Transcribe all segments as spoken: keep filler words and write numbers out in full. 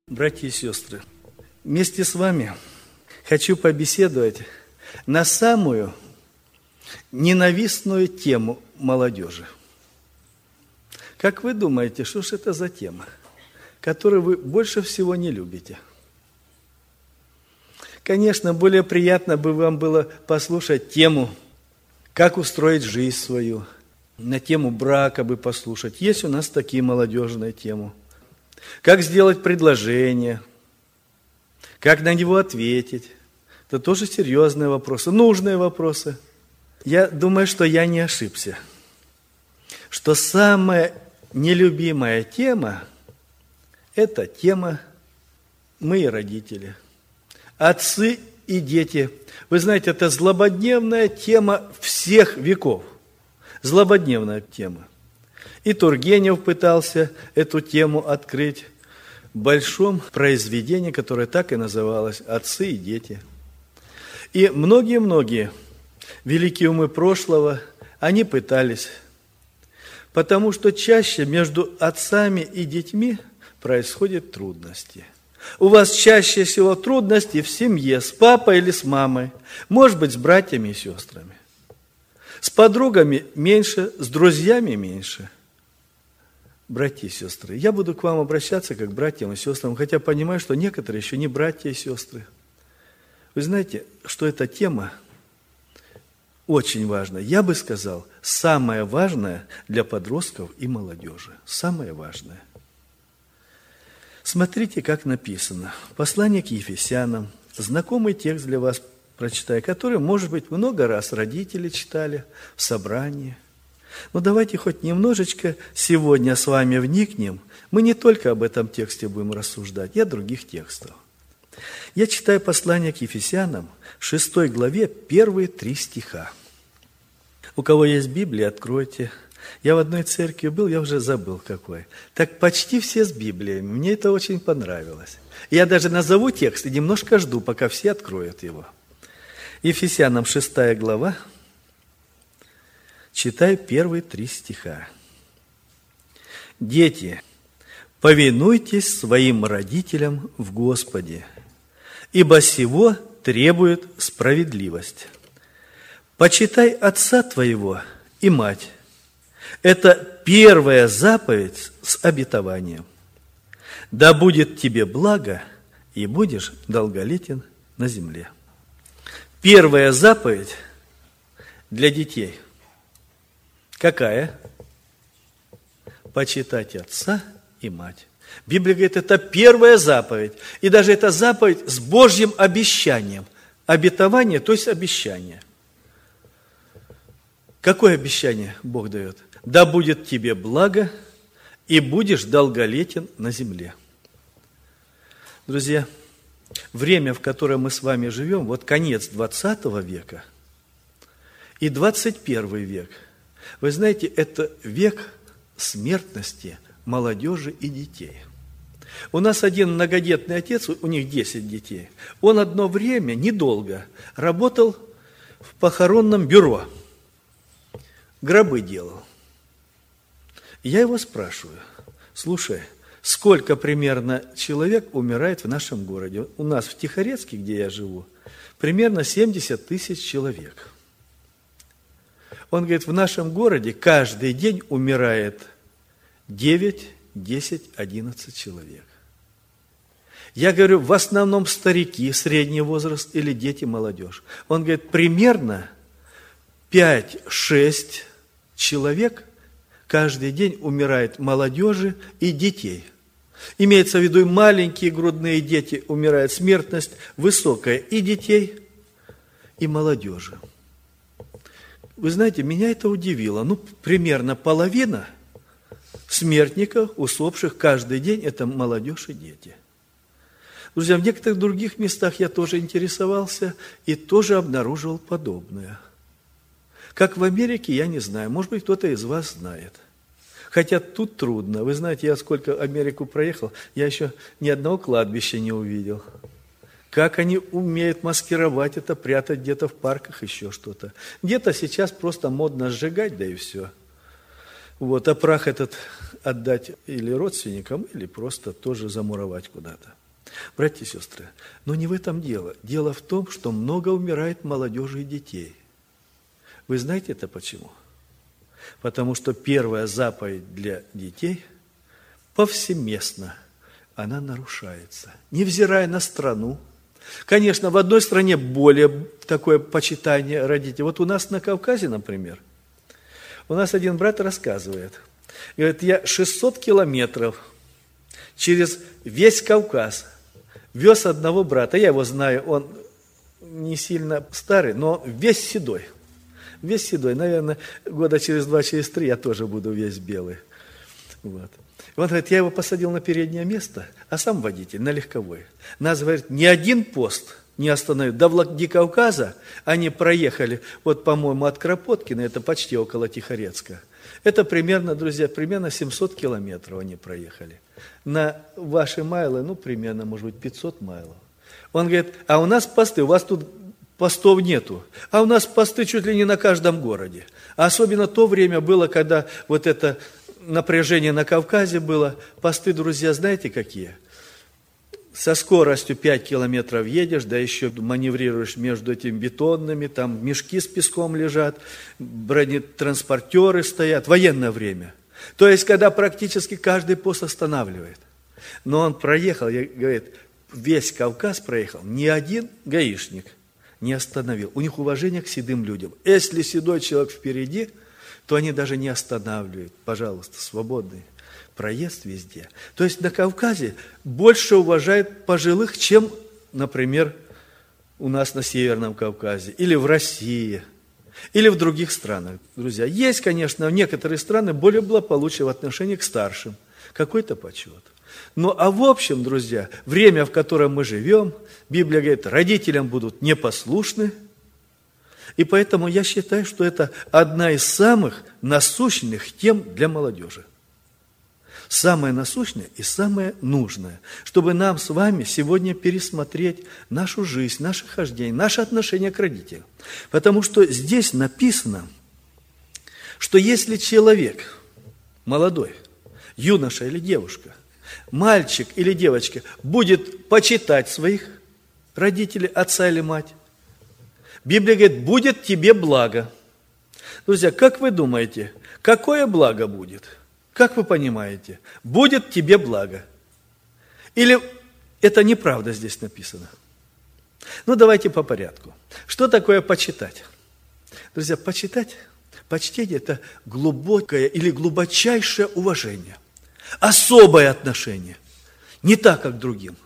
Братья и сестры, вместе с вами хочу побеседовать на самую ненавистную тему молодежи. Как вы думаете, что же это за тема, которую вы больше всего не любите? Конечно, более приятно бы вам было послушать тему, как устроить жизнь свою, на тему брака бы послушать. Есть у нас такие молодежные темы. Как сделать предложение, как на него ответить. Это тоже серьезные вопросы, нужные вопросы. Я думаю, что я не ошибся, что самая нелюбимая тема – это тема «мы и родители», отцы и дети. Вы знаете, это злободневная тема всех веков, злободневная тема. И Тургенев пытался эту тему открыть в большом произведении, которое так и называлось «Отцы и дети». И многие-многие великие умы прошлого, они пытались, потому что чаще между отцами и детьми происходят трудности. У вас чаще всего трудности в семье, с папой или с мамой, может быть, с братьями и сестрами. С подругами меньше, с друзьями меньше. Братья и сестры, я буду к вам обращаться как к братьям и сестрам, хотя понимаю, что некоторые еще не братья и сестры. Вы знаете, что эта тема очень важная. Я бы сказал, самая важная для подростков и молодежи. Самое важное. Смотрите, как написано. Послание к Ефесянам. Знакомый текст для вас прочитаю, который, может быть, много раз родители читали в собрании. Но давайте хоть немножечко сегодня с вами вникнем. Мы не только об этом тексте будем рассуждать, и о других текстах. Я читаю послание к Ефесянам, шестой главе, первые три стиха. У кого есть Библия, откройте. Я в одной церкви был, я уже забыл какой. Так почти все с Библиями. Мне это очень понравилось. Я даже назову текст и немножко жду, пока все откроют его. Ефесянам шестая глава. Читаю первые три стиха. «Дети, повинуйтесь своим родителям в Господе, ибо сего требует справедливость. Почитай отца твоего и мать. Это первая заповедь с обетованием. Да будет тебе благо, и будешь долголетен на земле». Первая заповедь для детей. Какая? Почитать отца и мать. Библия говорит, это первая заповедь. И даже эта заповедь с Божьим обещанием. Обетование, то есть обещание. Какое обещание Бог дает? Да будет тебе благо, и будешь долголетен на земле. Друзья, время, в котором мы с вами живем, вот конец двадцатого века и двадцать первый век. Вы знаете, это век смертности молодежи и детей. У нас один многодетный отец, у них десять детей. Он одно время, недолго, работал в похоронном бюро. Гробы делал. Я его спрашиваю, слушай, сколько примерно человек умирает в нашем городе? У нас в Тихорецке, где я живу, примерно семьдесят тысяч человек. Он говорит, в нашем городе каждый день умирает девять, десять, одиннадцать человек. Я говорю, в основном старики, средний возраст или дети, молодежь. Он говорит, примерно пять-шесть человек каждый день умирает молодежи и детей. Имеется в виду и маленькие грудные дети умирают, смертность высокая и детей, и молодежи. Вы знаете, меня это удивило. Ну, примерно половина смертников, усопших каждый день, это молодежь и дети. Друзья, в некоторых других местах я тоже интересовался и тоже обнаруживал подобное. Как в Америке, я не знаю. Может быть, кто-то из вас знает. Хотя тут трудно. Вы знаете, я сколько Америку проехал, я еще ни одного кладбища не увидел. Как они умеют маскировать это, прятать где-то в парках, еще что-то. Где-то сейчас просто модно сжигать, да и все. Вот, а прах этот отдать или родственникам, или просто тоже замуровать куда-то. Братья и сестры, но не в этом дело. Дело в том, что много умирает молодежи и детей. Вы знаете это почему? Потому что первая заповедь для детей повсеместно, она нарушается, невзирая на страну. Конечно, в одной стране более такое почитание родителей. Вот у нас на Кавказе, например, у нас один брат рассказывает, говорит, я шестьсот километров через весь Кавказ вез одного брата, я его знаю, он не сильно старый, но весь седой. Весь седой, наверное, года через два, через три я тоже буду весь белый. Вот. Он говорит, я его посадил на переднее место, а сам водитель на легковой. Нас, говорит, ни один пост не остановил. До Владикавказа они проехали, вот, по-моему, от Кропоткина, это почти около Тихорецка. Это примерно, друзья, примерно семьсот километров они проехали. На ваши майлы, ну, примерно, может быть, пятьсот майлов. Он говорит, а у нас посты, у вас тут постов нету, а у нас посты чуть ли не на каждом городе. А особенно то время было, когда вот это напряжение на Кавказе было. Посты, друзья, знаете какие? Со скоростью пять километров едешь, да еще маневрируешь между этими бетонными, там мешки с песком лежат, бронетранспортеры стоят, военное время. То есть, когда практически каждый пост останавливает. Но он проехал, говорит, весь Кавказ проехал, ни один гаишник не остановил. У них уважение к седым людям. Если седой человек впереди, то они даже не останавливают. Пожалуйста, свободный проезд везде. То есть на Кавказе больше уважают пожилых, чем, например, у нас на Северном Кавказе, или в России, или в других странах. Друзья, есть, конечно, некоторые страны более благополучие в отношении к старшим. Какой-то почет. Но, а в общем, друзья, время, в котором мы живем, Библия говорит, родителям будут непослушны. И поэтому я считаю, что это одна из самых насущных тем для молодежи. Самое насущное и самое нужное, чтобы нам с вами сегодня пересмотреть нашу жизнь, наше хождение, наше отношение к родителям. Потому что здесь написано, что если человек молодой, юноша или девушка, мальчик или девочка будет почитать своих родителей, отца или мать, Библия говорит, будет тебе благо. Друзья, как вы думаете, какое благо будет? Как вы понимаете? Будет тебе благо. Или это неправда здесь написано? Ну, давайте по порядку. Что такое почитать? Друзья, почитать, почтение – это глубокое или глубочайшее уважение. Особое отношение. Не так, как к другим.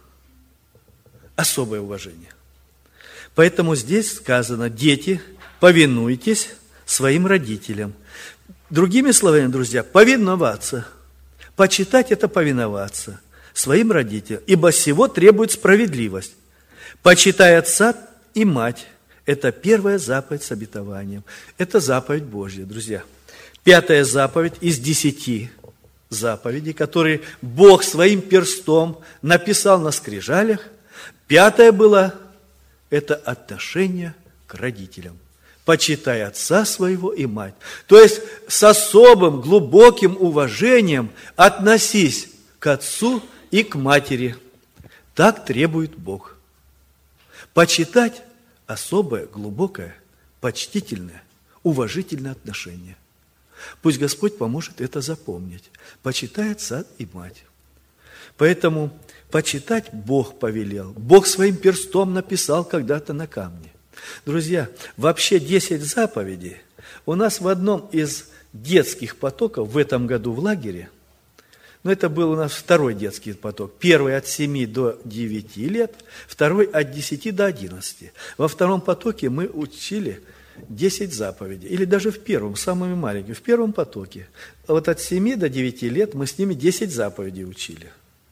Особое уважение. Поэтому здесь сказано, дети, повинуйтесь своим родителям. Другими словами, друзья, повиноваться. Почитать – это повиноваться своим родителям, ибо сего требует справедливость. Почитай отца и мать – это первая заповедь с обетованием. Это заповедь Божья, друзья. Пятая заповедь из десяти заповедей, которые Бог своим перстом написал на скрижалях. Пятая была – это отношение к родителям. Почитай отца своего и мать. То есть с особым глубоким уважением относись к отцу и к матери. Так требует Бог. Почитать особое, глубокое, почтительное, уважительное отношение. Пусть Господь поможет это запомнить. Почитай отца и мать. Поэтому почитать Бог повелел. Бог своим перстом написал когда-то на камне. Друзья, вообще десять заповедей у нас в одном из детских потоков в этом году в лагере, но это был у нас второй детский поток, первый от семи до девяти лет, второй от десяти до одиннадцати. Во втором потоке мы учили десять заповедей, или даже в первом, самыми маленькими, в первом потоке. Вот от семи до девяти лет мы с ними десять заповедей учили.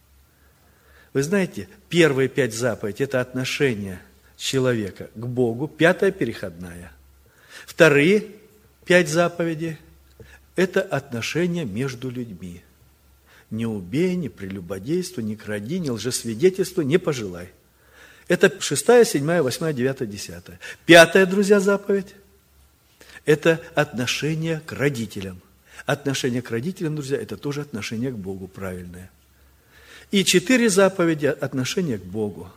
Вы знаете, первые пять заповедей – это отношение человека к Богу, пятая переходная. Вторые пять заповедей – это отношения между людьми. Не убей, не прелюбодействуй, не кради, не лжесвидетельствуй, не пожелай. Это шестая, седьмая, восьмая, девятая, десятая. Пятая, друзья, заповедь – это отношение к родителям. Отношение к родителям, друзья, это тоже отношение к Богу правильное. И четыре заповеди – отношение к Богу.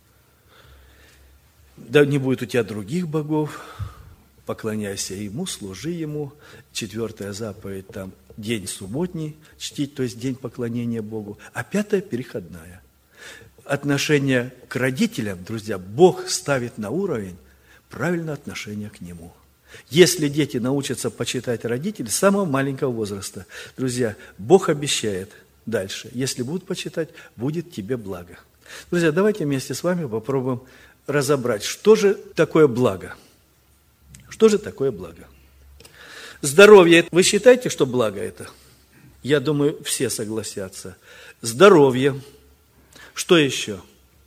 Да не будет у тебя других богов, поклоняйся Ему, служи Ему. Четвертая заповедь там – день субботний чтить, то есть день поклонения Богу. А пятая – переходная. Отношение к родителям, друзья, Бог ставит на уровень правильное отношение к Нему. Если дети научатся почитать родителей с самого маленького возраста, друзья, Бог обещает дальше, если будут почитать, будет тебе благо. Друзья, давайте вместе с вами попробуем разобрать, что же такое благо. Что же такое благо? Здоровье. Вы считаете, что благо это? Я думаю, все согласятся. Здоровье. Что еще?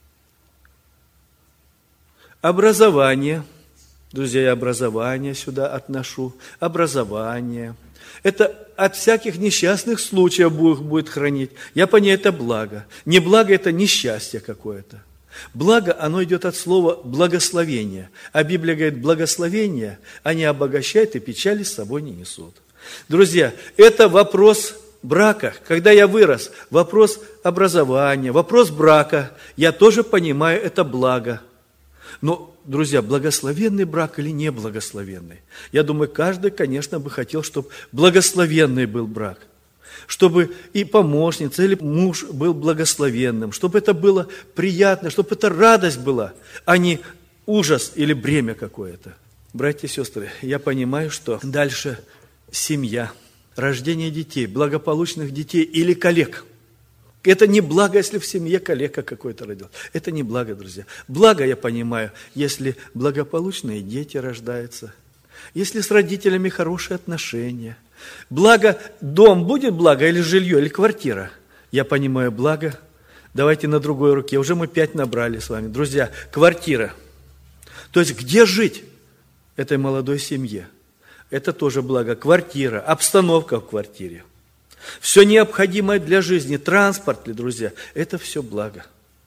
Образование. Друзья, я образование сюда отношу. Образование. Это от всяких несчастных случаев Бог будет хранить. Я понимаю, это благо. Не благо, это несчастье какое-то. Благо, оно идет от слова благословение. А Библия говорит, благословение, они обогащают и печали с собой не несут. Друзья, это вопрос брака. Когда я вырос, вопрос образования, вопрос брака, я тоже понимаю, это благо. Но, друзья, благословенный брак или неблагословенный? Я думаю, каждый, конечно, бы хотел, чтобы благословенный был брак. Чтобы и помощница, или муж был благословенным, чтобы это было приятно, чтобы это радость была, а не ужас или бремя какое-то. Братья и сестры, я понимаю, что дальше семья, рождение детей, благополучных детей или коллег. Это не благо, если в семье коллега какой-то родился. Это не благо, друзья. Благо, я понимаю, если благополучные дети рождаются, если с родителями хорошие отношения. Благо, дом будет благо, или жилье, или квартира? Я понимаю, благо. Давайте на другой руке. Уже мы пять набрали с вами. Друзья, квартира. То есть, где жить этой молодой семье? Это тоже благо. Квартира, обстановка в квартире. Все необходимое для жизни, транспорт, друзья, это все благо.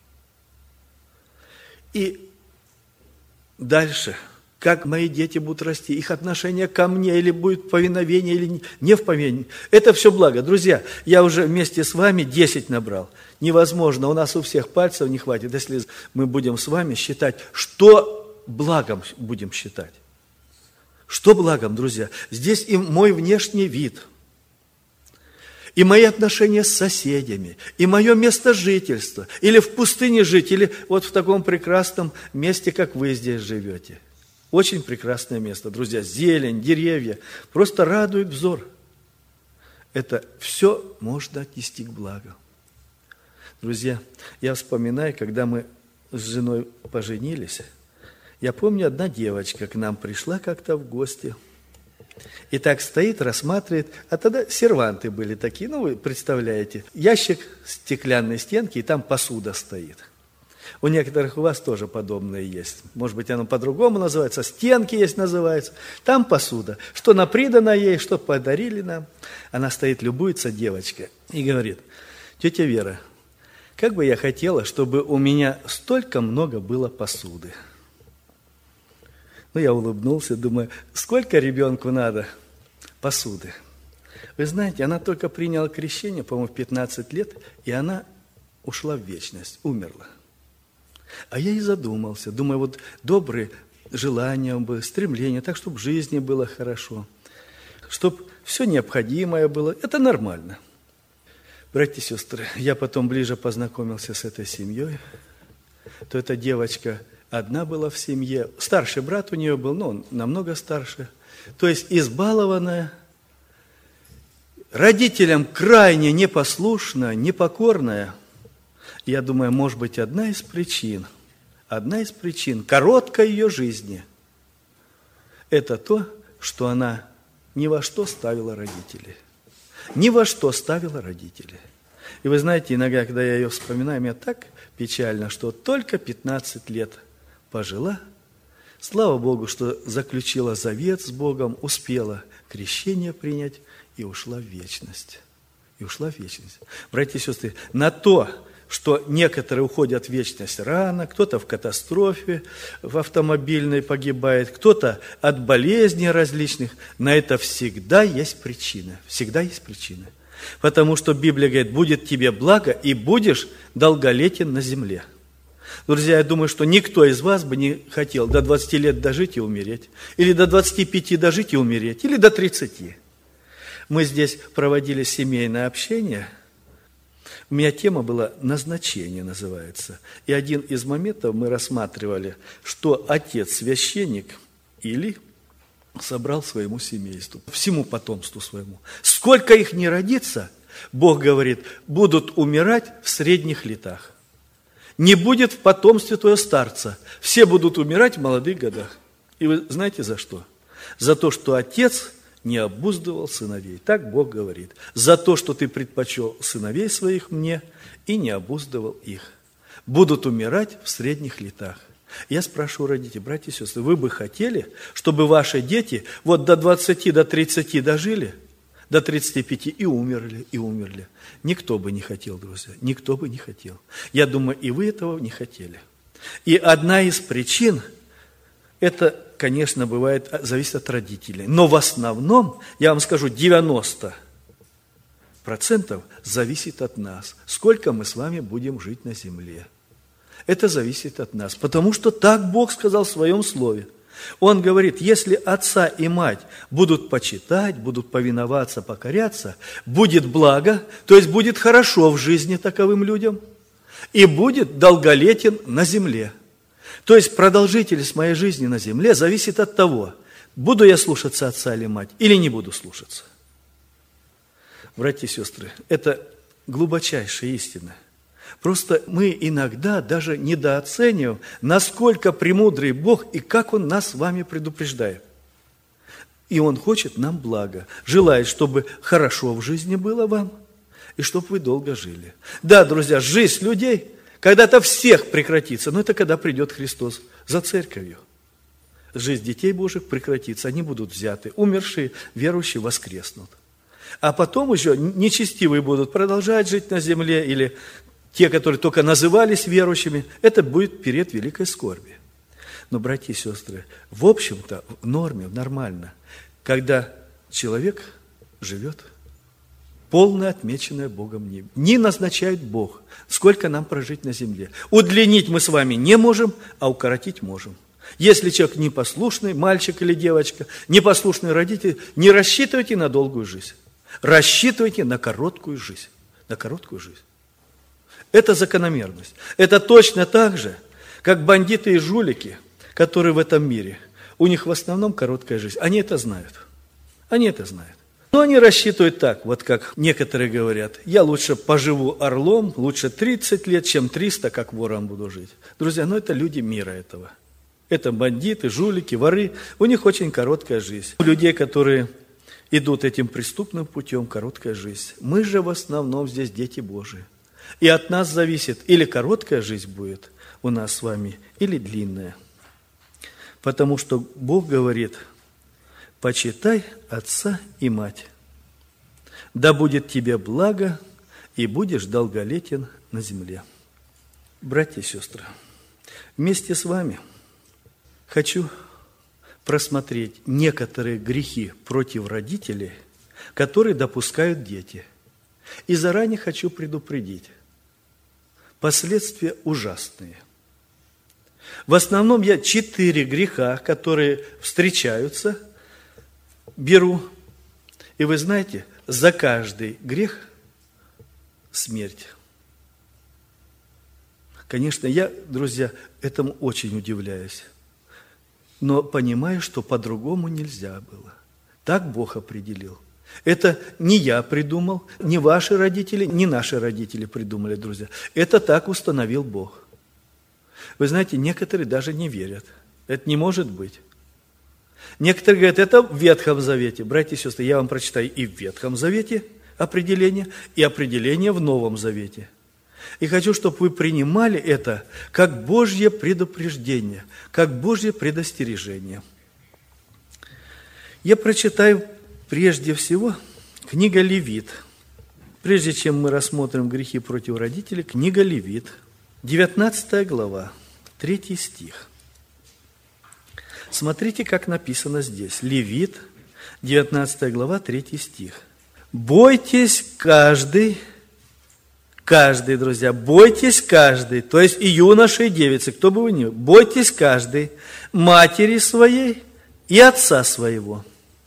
И дальше, как мои дети будут расти, их отношение ко мне, или будет повиновение, или не в повиновении, это все благо. Друзья, я уже вместе с вами десять набрал. Невозможно, у нас у всех пальцев не хватит, если мы будем с вами считать, что благом будем считать. Что благом, друзья? Здесь и мой внешний вид – и мои отношения с соседями, и мое место жительства, или в пустыне жить, или вот в таком прекрасном месте, как вы здесь живете. Очень прекрасное место, друзья, зелень, деревья, просто радует взор. Это все можно отнести к благу. Друзья, я вспоминаю, когда мы с женой поженились, я помню, одна девочка к нам пришла как-то в гости. И так стоит, рассматривает. А тогда серванты были такие, ну, вы представляете, ящик стеклянной стенки, и там посуда стоит. У некоторых у вас тоже подобное есть. Может быть, оно по-другому называется, стенки есть называется. Там посуда. Что напридано ей, что подарили нам. Она стоит, любуется, девочка, и говорит: тетя Вера, как бы я хотела, чтобы у меня столько много было посуды. Ну, я улыбнулся, думаю, сколько ребенку надо посуды. Вы знаете, она только приняла крещение, по-моему, в пятнадцать лет, и она ушла в вечность, умерла. А я и задумался, думаю, вот добрые желания были, стремления, так, чтобы в жизни было хорошо, чтобы все необходимое было, это нормально. Братья и сестры, я потом ближе познакомился с этой семьей, то эта девочка одна была в семье, старший брат у нее был, но он намного старше, то есть избалованная, родителям крайне непослушная, непокорная. Я думаю, может быть, одна из причин, одна из причин короткой ее жизни – это то, что она ни во что ставила родителей. Ни во что ставила родителей. И вы знаете, иногда, когда я ее вспоминаю, мне так печально, что только пятнадцать лет пожила. Слава Богу, что заключила завет с Богом, успела крещение принять и ушла в вечность. И ушла в вечность. Братья и сестры, на то, что некоторые уходят в вечность рано, кто-то в катастрофе в автомобильной погибает, кто-то от болезней различных. На это всегда есть причина. Всегда есть причина. Потому что Библия говорит, будет тебе благо, и будешь долголетен на земле. Друзья, я думаю, что никто из вас бы не хотел до двадцати лет дожить и умереть. Или до двадцати пяти дожить и умереть. Или до тридцати. Мы здесь проводили семейное общение. У меня тема была «Назначение» называется. И один из моментов мы рассматривали, что отец-священник Или собрал своему семейству, всему потомству своему. Сколько их не родится, Бог говорит, будут умирать в средних летах. Не будет в потомстве твоего старца. Все будут умирать в молодых годах. И вы знаете за что? За то, что отец не обуздывал сыновей. Так Бог говорит. За то, что ты предпочел сыновей своих мне и не обуздывал их. Будут умирать в средних летах. Я спрашиваю родителей, братья и сестры, вы бы хотели, чтобы ваши дети вот до двадцати, до тридцати дожили, до тридцати пяти и умерли, и умерли? Никто бы не хотел, друзья, никто бы не хотел. Я думаю, и вы этого не хотели. И одна из причин, это, конечно, бывает, зависит от родителей. Но в основном, я вам скажу, девяносто процентов зависит от нас. Сколько мы с вами будем жить на земле. Это зависит от нас, потому что так Бог сказал в своем слове. Он говорит, если отца и мать будут почитать, будут повиноваться, покоряться, будет благо, то есть будет хорошо в жизни таковым людям, и будет долголетен на земле. То есть продолжительность моей жизни на земле зависит от того, буду я слушаться отца или мать, или не буду слушаться. Братья и сестры, это глубочайшая истина. Просто мы иногда даже недооцениваем, насколько премудрый Бог и как Он нас с вами предупреждает. И Он хочет нам блага, желает, чтобы хорошо в жизни было вам, и чтобы вы долго жили. Да, друзья, жизнь людей когда-то всех прекратится, но это когда придет Христос за церковью. Жизнь детей Божьих прекратится, они будут взяты, умершие, верующие воскреснут. А потом еще нечестивые будут продолжать жить на земле, или те, которые только назывались верующими, это будет период великой скорби. Но, братья и сестры, в общем-то, в норме, нормально, когда человек живет полное отмеченное Богом небо. Не назначает Бог, сколько нам прожить на земле. Удлинить мы с вами не можем, а укоротить можем. Если человек непослушный, мальчик или девочка, непослушный родитель, не рассчитывайте на долгую жизнь. Рассчитывайте на короткую жизнь. На короткую жизнь. Это закономерность. Это точно так же, как бандиты и жулики, которые в этом мире. У них в основном короткая жизнь. Они это знают. Они это знают. Но они рассчитывают так, вот как некоторые говорят, я лучше поживу орлом, лучше тридцать лет, чем триста, как вором буду жить. Друзья, ну это люди мира этого. Это бандиты, жулики, воры. У них очень короткая жизнь. У людей, которые идут этим преступным путем, короткая жизнь. Мы же в основном здесь дети Божии. И от нас зависит, или короткая жизнь будет у нас с вами, или длинная. Потому что Бог говорит, почитай отца и мать, да будет тебе благо, и будешь долголетен на земле. Братья и сестры, вместе с вами хочу просмотреть некоторые грехи против родителей, которые допускают дети. И заранее хочу предупредить, последствия ужасные. В основном я четыре греха, которые встречаются, беру. И вы знаете, за каждый грех смерть. Конечно, я, друзья, этому очень удивляюсь. Но понимаю, что по-другому нельзя было. Так Бог определил. Это не я придумал, не ваши родители, не наши родители придумали, друзья. Это так установил Бог. Вы знаете, некоторые даже не верят. Это не может быть. Некоторые говорят, это в Ветхом Завете. Братья и сестры, я вам прочитаю и в Ветхом Завете определение, и определение в Новом Завете. И хочу, чтобы вы принимали это как Божье предупреждение, как Божье предостережение. Я прочитаю прежде всего книга Левит, Прежде чем мы рассмотрим грехи против родителей, книга Левит, девятнадцатая глава, третий стих. Смотрите, как написано здесь. Левит, девятнадцатая глава, третий стих. «Бойтесь каждый, каждый, друзья, бойтесь каждый, то есть и юноши, и девицы, кто бы вы ни был, бойтесь каждый матери своей и отца своего».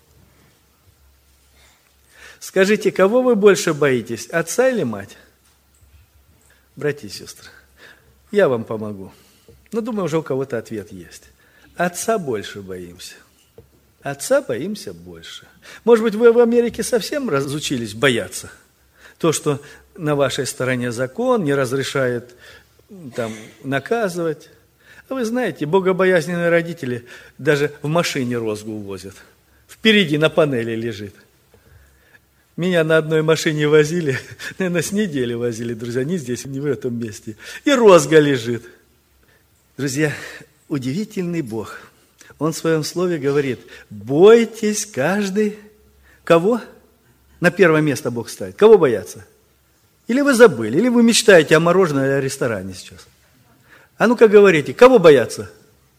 Скажите, кого вы больше боитесь, отца или мать? Братья и сестры, я вам помогу. Но думаю, уже у кого-то ответ есть. Отца больше боимся. Отца боимся больше. Может быть, вы в Америке совсем разучились бояться? То, что на вашей стороне закон не разрешает там наказывать. А вы знаете, богобоязненные родители даже в машине розгу увозят. Впереди на панели лежит. Меня на одной машине возили, наверное, с недели возили, друзья, не здесь, не в этом месте. И розга лежит. Друзья, удивительный Бог. Он в своем слове говорит, бойтесь каждый. Кого? На первое место Бог ставит. Кого бояться? Или вы забыли, или вы мечтаете о мороженом или о ресторане сейчас. А ну-ка говорите, кого бояться?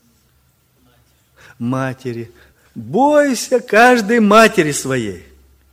Матери. Бойся каждой матери своей.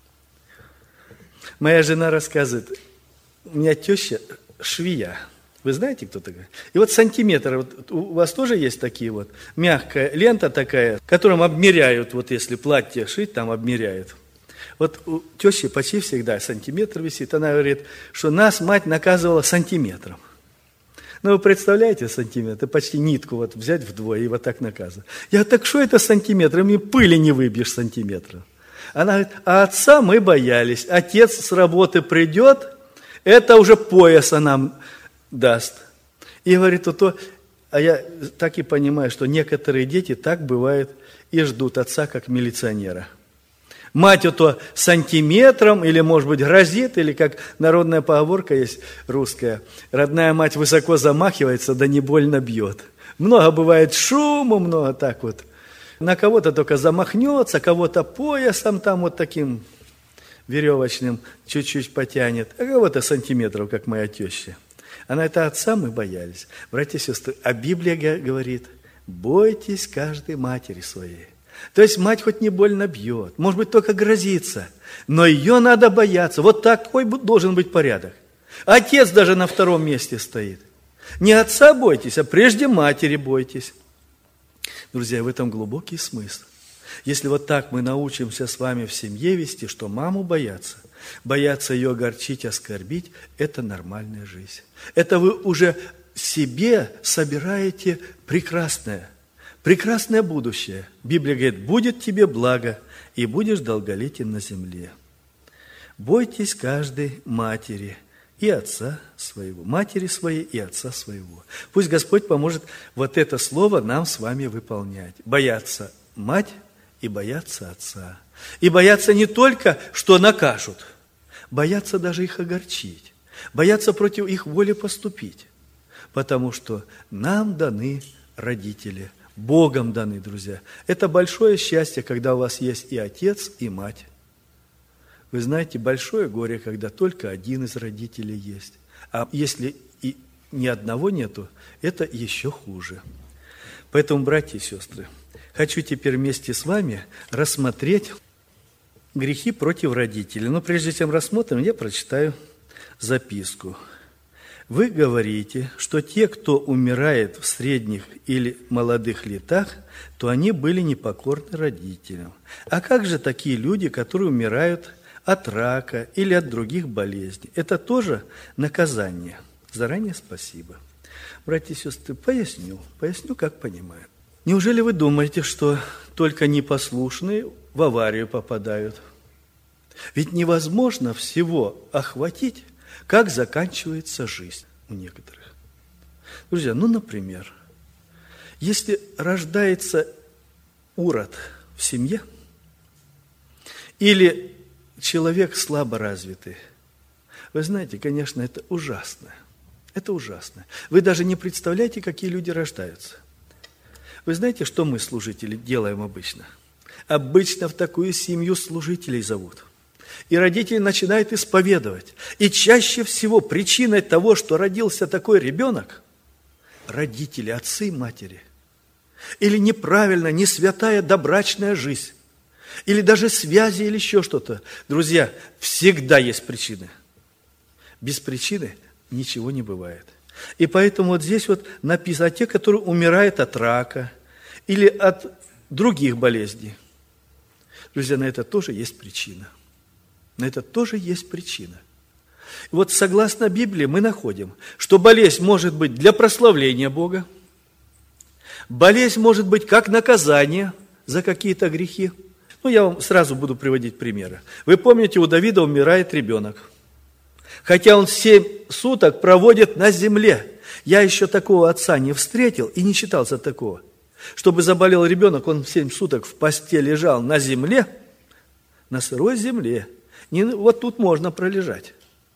Моя жена рассказывает, у меня теща швея. Вы знаете, кто такая? И вот сантиметр, вот у вас тоже есть такие вот, мягкая лента такая, которым обмеряют, вот если платье шить, там обмеряют. Вот у тещи почти всегда сантиметр висит. Она говорит, что нас мать наказывала сантиметром. Ну, вы представляете сантиметр? Почти нитку вот взять вдвое и вот так наказывать. Я говорю, так что это сантиметр? Мне пыли не выбьешь сантиметром. Она говорит, а отца мы боялись. Отец с работы придет, это уже пояса нам даст. И говорит, то, то, а я так и понимаю, что некоторые дети так бывает и ждут отца как милиционера. Мать то сантиметром, или, может быть, грозит, или как народная поговорка есть русская, родная мать высоко замахивается, да не больно бьет. Много бывает шума, много так вот. На кого-то только замахнется, кого-то поясом там вот таким веревочным чуть-чуть потянет, а кого-то сантиметров, как моя теща. Она это отца мы боялись. Братья и сестры, а Библия говорит, бойтесь каждой матери своей. То есть мать хоть не больно бьет, может быть, только грозится, но ее надо бояться. Вот такой должен быть порядок. Отец даже на втором месте стоит. Не отца бойтесь, а прежде матери бойтесь. Друзья, в этом глубокий смысл. Если вот так мы научимся с вами в семье вести, что маму бояться, бояться ее огорчить, оскорбить, это нормальная жизнь. Это вы уже себе собираете прекрасное, прекрасное будущее. Библия говорит, будет тебе благо, и будешь долголетен на земле. Бойтесь каждой матери и отца своего, матери своей и отца своего. Пусть Господь поможет вот это слово нам с вами выполнять. Бояться мать и бояться отца. И бояться не только, что накажут, бояться даже их огорчить, бояться против их воли поступить. Потому что нам даны родители, Богом даны, друзья. Это большое счастье, когда у вас есть и отец, и мать. Вы знаете, большое горе, когда только один из родителей есть. А если и ни одного нету, это еще хуже. Поэтому, братья и сестры, хочу теперь вместе с вами рассмотреть грехи против родителей. Но прежде чем рассмотрим, я прочитаю записку. Вы говорите, что те, кто умирает в средних или молодых летах, то они были непокорны родителям. А как же такие люди, которые умирают от рака или от других болезней? Это тоже наказание. Заранее спасибо. Братья и сестры, поясню, поясню, как понимаю. Неужели вы думаете, что только непослушные в аварию попадают? Ведь невозможно всего охватить, как заканчивается жизнь у некоторых. Друзья, ну, например, если рождается урод в семье, или человек слабо развитый, вы знаете, конечно, это ужасно. Это ужасно. Вы даже не представляете, какие люди рождаются. Вы знаете, что мы, служители, делаем обычно? Обычно в такую семью служителей зовут. И родители начинают исповедовать. И чаще всего причиной того, что родился такой ребенок, родители, отцы и матери. Или неправильная, не святая добрачная жизнь. Или даже связи, или еще что-то. Друзья, всегда есть причины. Без причины ничего не бывает. И поэтому вот здесь вот написано, те, которые умирают от рака или от других болезней. Друзья, на это тоже есть причина. На это тоже есть причина. И вот согласно Библии мы находим, что болезнь может быть для прославления Бога, болезнь может быть как наказание за какие-то грехи. Ну, я вам сразу буду приводить примеры. Вы помните, у Давида умирает ребенок. Хотя он семь суток проводит на земле. Я еще такого отца не встретил и не читал за такого. Чтобы заболел ребенок, он семь суток в постели лежал на земле, на сырой земле. Не, вот тут можно пролежать.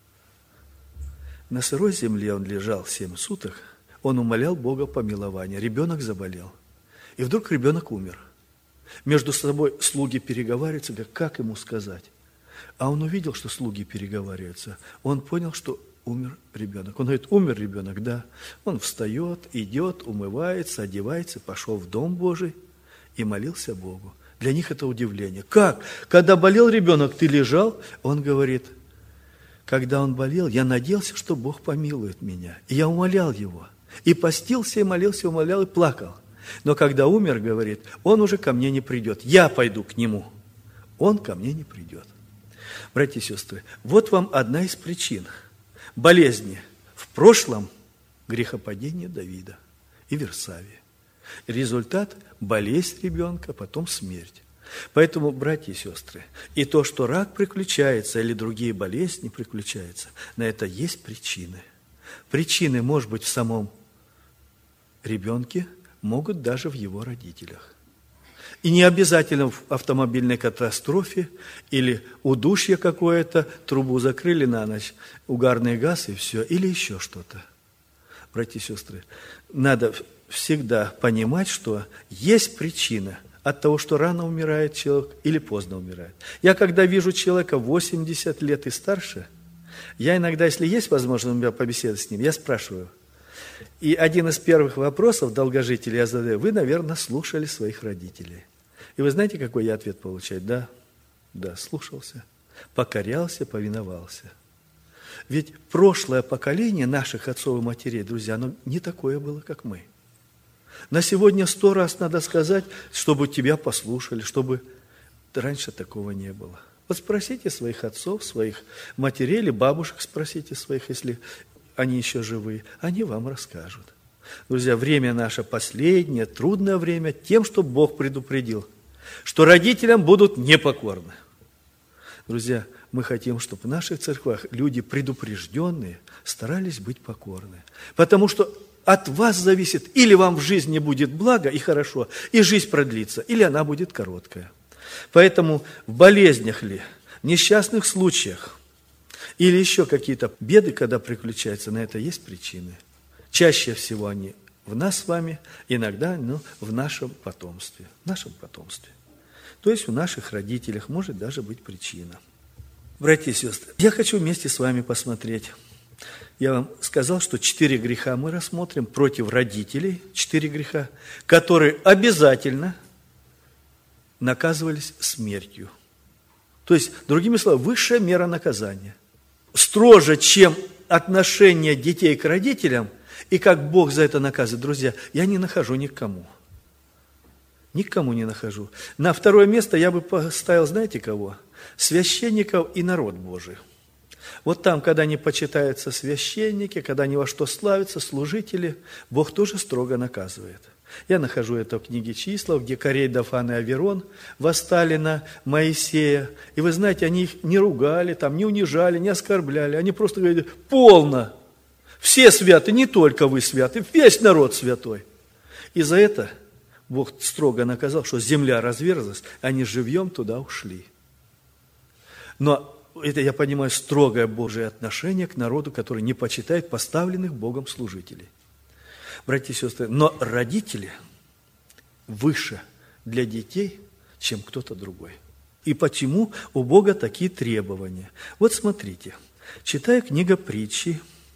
На сырой земле он лежал семь суток, он умолял Бога помилования. Ребенок заболел. И вдруг ребенок умер. Между собой слуги переговариваются, как ему сказать. А он увидел, что слуги переговариваются. Он понял, что умер ребенок. Он говорит, умер ребенок, да. Он встает, идет, умывается, одевается, пошел в Дом Божий и молился Богу. Для них это удивление. Как? Когда болел ребенок, ты лежал? Он говорит, когда он болел, я надеялся, что Бог помилует меня. И я умолял его. И постился, и молился, умолял, и плакал. Но когда умер, говорит, он уже ко мне не придет. Я пойду к нему. Он ко мне не придет. Братья и сестры, вот вам одна из причин болезни. В прошлом грехопадение Давида и Версавия. Результат – болезнь ребенка, потом смерть. Поэтому, братья и сестры, и то, что рак приключается или другие болезни приключаются, на это есть причины. Причины, может быть, в самом ребенке, могут даже в его родителях. И не обязательно в автомобильной катастрофе или удушье какое-то, трубу закрыли на ночь, угарный газ и все, или еще что-то. Братья и сестры, надо всегда понимать, что есть причина от того, что рано умирает человек или поздно умирает. Я когда вижу человека восемьдесят лет и старше, я иногда, если есть возможность у меня побеседовать с ним, я спрашиваю. И один из первых вопросов долгожителей я задаю, вы, наверное, слушали своих родителей. И вы знаете, какой я ответ получаю? Да, да, слушался, покорялся, повиновался. Ведь прошлое поколение наших отцов и матерей, друзья, оно не такое было, как мы. На сегодня сто раз надо сказать, чтобы тебя послушали, чтобы раньше такого не было. Вот спросите своих отцов, своих матерей или бабушек, спросите своих, если они еще живые, они вам расскажут. Друзья, время наше последнее, трудное время тем, что Бог предупредил, что родителям будут непокорны. Друзья, мы хотим, чтобы в наших церквах люди предупрежденные старались быть покорны. Потому что от вас зависит, или вам в жизни будет благо и хорошо, и жизнь продлится, или она будет короткая. Поэтому в болезнях ли, несчастных случаях, или еще какие-то беды, когда приключаются, на это есть причины. Чаще всего они в нас с вами, иногда ну, в нашем потомстве. В нашем потомстве. То есть в наших родителях может даже быть причина. Братья и сестры, я хочу вместе с вами посмотреть. Я вам сказал, что четыре греха мы рассмотрим против родителей, четыре греха, которые обязательно наказывались смертью. То есть, другими словами, высшая мера наказания. Строже, чем отношение детей к родителям, и как Бог за это наказывает. Друзья, я не нахожу никому. Никому не нахожу. На второе место я бы поставил, знаете кого? Священников и народ Божий. Вот там, когда не почитаются священники, когда ни во что славятся, служители, Бог тоже строго наказывает. Я нахожу это в книге Чисел, где Корей, Дафан и Аверон восстали на Моисея. И вы знаете, они их не ругали, там, не унижали, не оскорбляли. Они просто говорили, полно. Все святы, не только вы святы, весь народ святой. И за это Бог строго наказал, что земля разверзлась, они живьем туда ушли. Но это, я понимаю, строгое Божие отношение к народу, который не почитает поставленных Богом служителей. Братья и сестры, но родители выше для детей, чем кто-то другой. И почему у Бога такие требования? Вот смотрите, читая книга Притчи,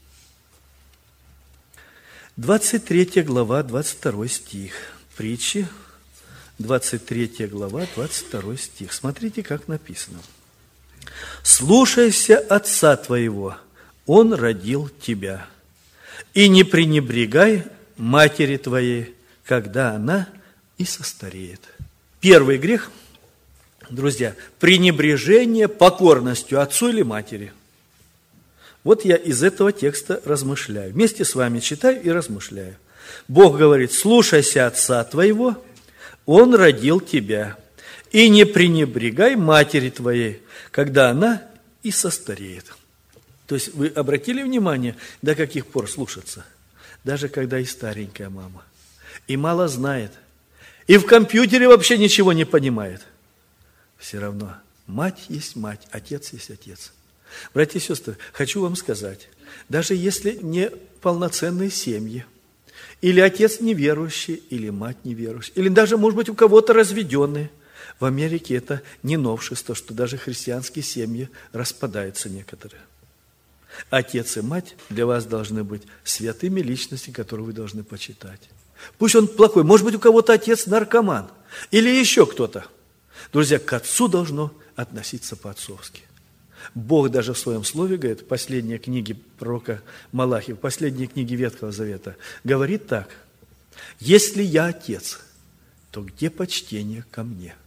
двадцать третья глава, двадцать второй стих. Притчи, двадцать третья глава, двадцать второй стих. Смотрите, как написано. «Слушайся отца твоего, он родил тебя, и не пренебрегай матери твоей, когда она и состареет». Первый грех, друзья, пренебрежение покорностью отцу или матери. Вот я из этого текста размышляю. Вместе с вами читаю и размышляю. Бог говорит: слушайся отца твоего, он родил тебя, и не пренебрегай матери твоей, когда она и состареет. То есть вы обратили внимание, до каких пор слушаться? Даже когда и старенькая мама, и мало знает, и в компьютере вообще ничего не понимает. Все равно мать есть мать, отец есть отец. Братья и сестры, хочу вам сказать, даже если не полноценные семьи, или отец неверующий, или мать неверующая, или даже, может быть, у кого-то разведенные, в Америке это не новшество, что даже христианские семьи распадаются некоторые. Отец и мать для вас должны быть святыми личностями, которые вы должны почитать. Пусть он плохой, может быть, у кого-то отец наркоман, или еще кто-то. Друзья, к отцу должно относиться по-отцовски. Бог даже в своем слове говорит, в последней книге пророка Малахии, в последней книге Ветхого Завета, говорит так: «Если я отец, то где почтение ко мне?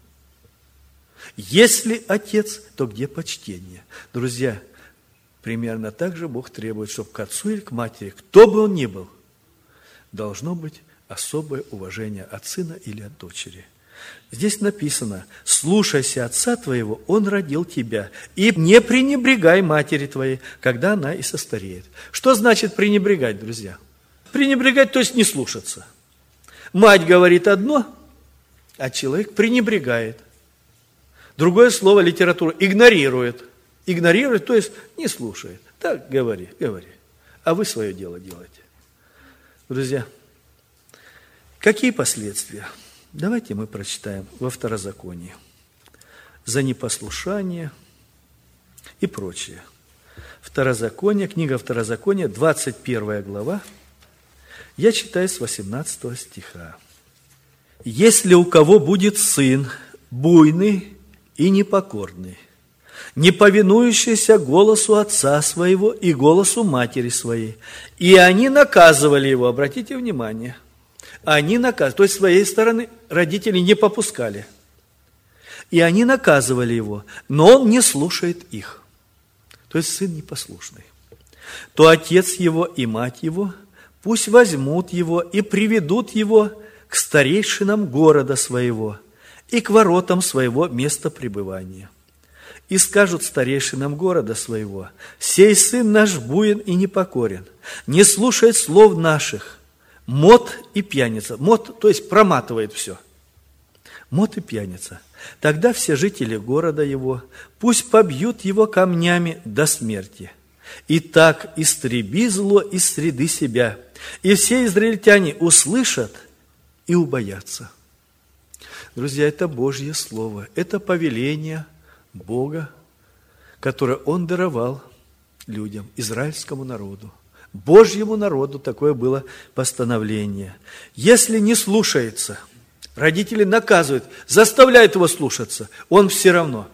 Если отец, то где почтение?» Друзья, примерно так же Бог требует, чтобы к отцу или к матери, кто бы он ни был, должно быть особое уважение от сына или от дочери. Здесь написано: «Слушайся отца твоего, он родил тебя, и не пренебрегай матери твоей, когда она и состареет». Что значит пренебрегать, друзья? Пренебрегать, то есть не слушаться. Мать говорит одно, а человек пренебрегает. Другое слово литература игнорирует. Игнорирует, то есть не слушает. Так, говори, говори. А вы свое дело делаете. Друзья, какие последствия? Давайте мы прочитаем во Второзаконии. За непослушание и прочее. Второзаконие, книга Второзакония, двадцать первая глава. Я читаю с восемнадцатого стиха. «Если у кого будет сын буйный и непокорный, не повинующийся голосу отца своего и голосу матери своей, и они наказывали его», обратите внимание, они наказывали, то есть с своей стороны родители не попускали, и они наказывали его, но он не слушает их, то есть сын непослушный, то отец его и мать его пусть возьмут его и приведут его к старейшинам города своего и к воротам своего места пребывания. И скажут старейшинам города своего: «Сей сын наш буен и непокорен, не слушает слов наших, мот и пьяница». Мот, то есть проматывает все. Мот и пьяница. Тогда все жители города его пусть побьют его камнями до смерти. И так истреби зло из среды себя, и все израильтяне услышат и убоятся. Друзья, это Божье Слово, это повеление Бога, которое Он даровал людям, израильскому народу. Божьему народу такое было постановление. Если не слушается, родители наказывают, заставляют его слушаться, он все равно.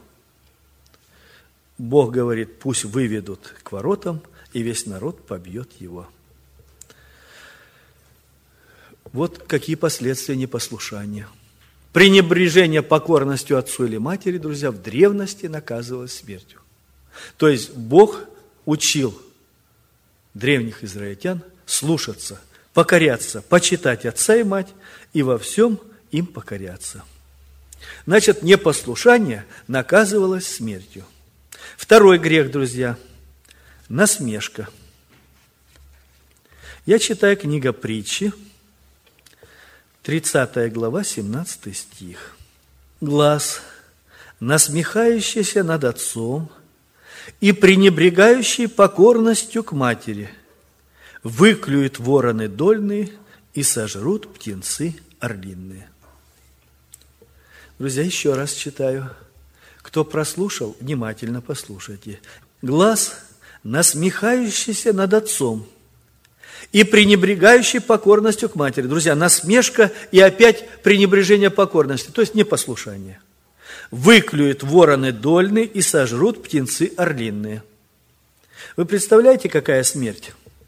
Бог говорит: пусть выведут к воротам, и весь народ побьет его. Вот какие последствия непослушания. Пренебрежение покорностью отцу или матери, друзья, в древности наказывалось смертью. То есть Бог учил древних израильтян слушаться, покоряться, почитать отца и мать, и во всем им покоряться. Значит, непослушание наказывалось смертью. Второй грех, друзья, насмешка. Я читаю книга Притчи, тридцатая глава, семнадцатый стих. «Глаз, насмехающийся над отцом и пренебрегающий покорностью к матери, выклюют вороны дольные и сожрут птенцы орлиные». Друзья, еще раз читаю. Кто прослушал, внимательно послушайте. Глаз, насмехающийся над отцом и пренебрегающий покорностью к матери. Друзья, насмешка и опять пренебрежение покорности, то есть непослушание. Выклюют вороны дольные и сожрут птенцы орлиные. Вы представляете, какая смерть?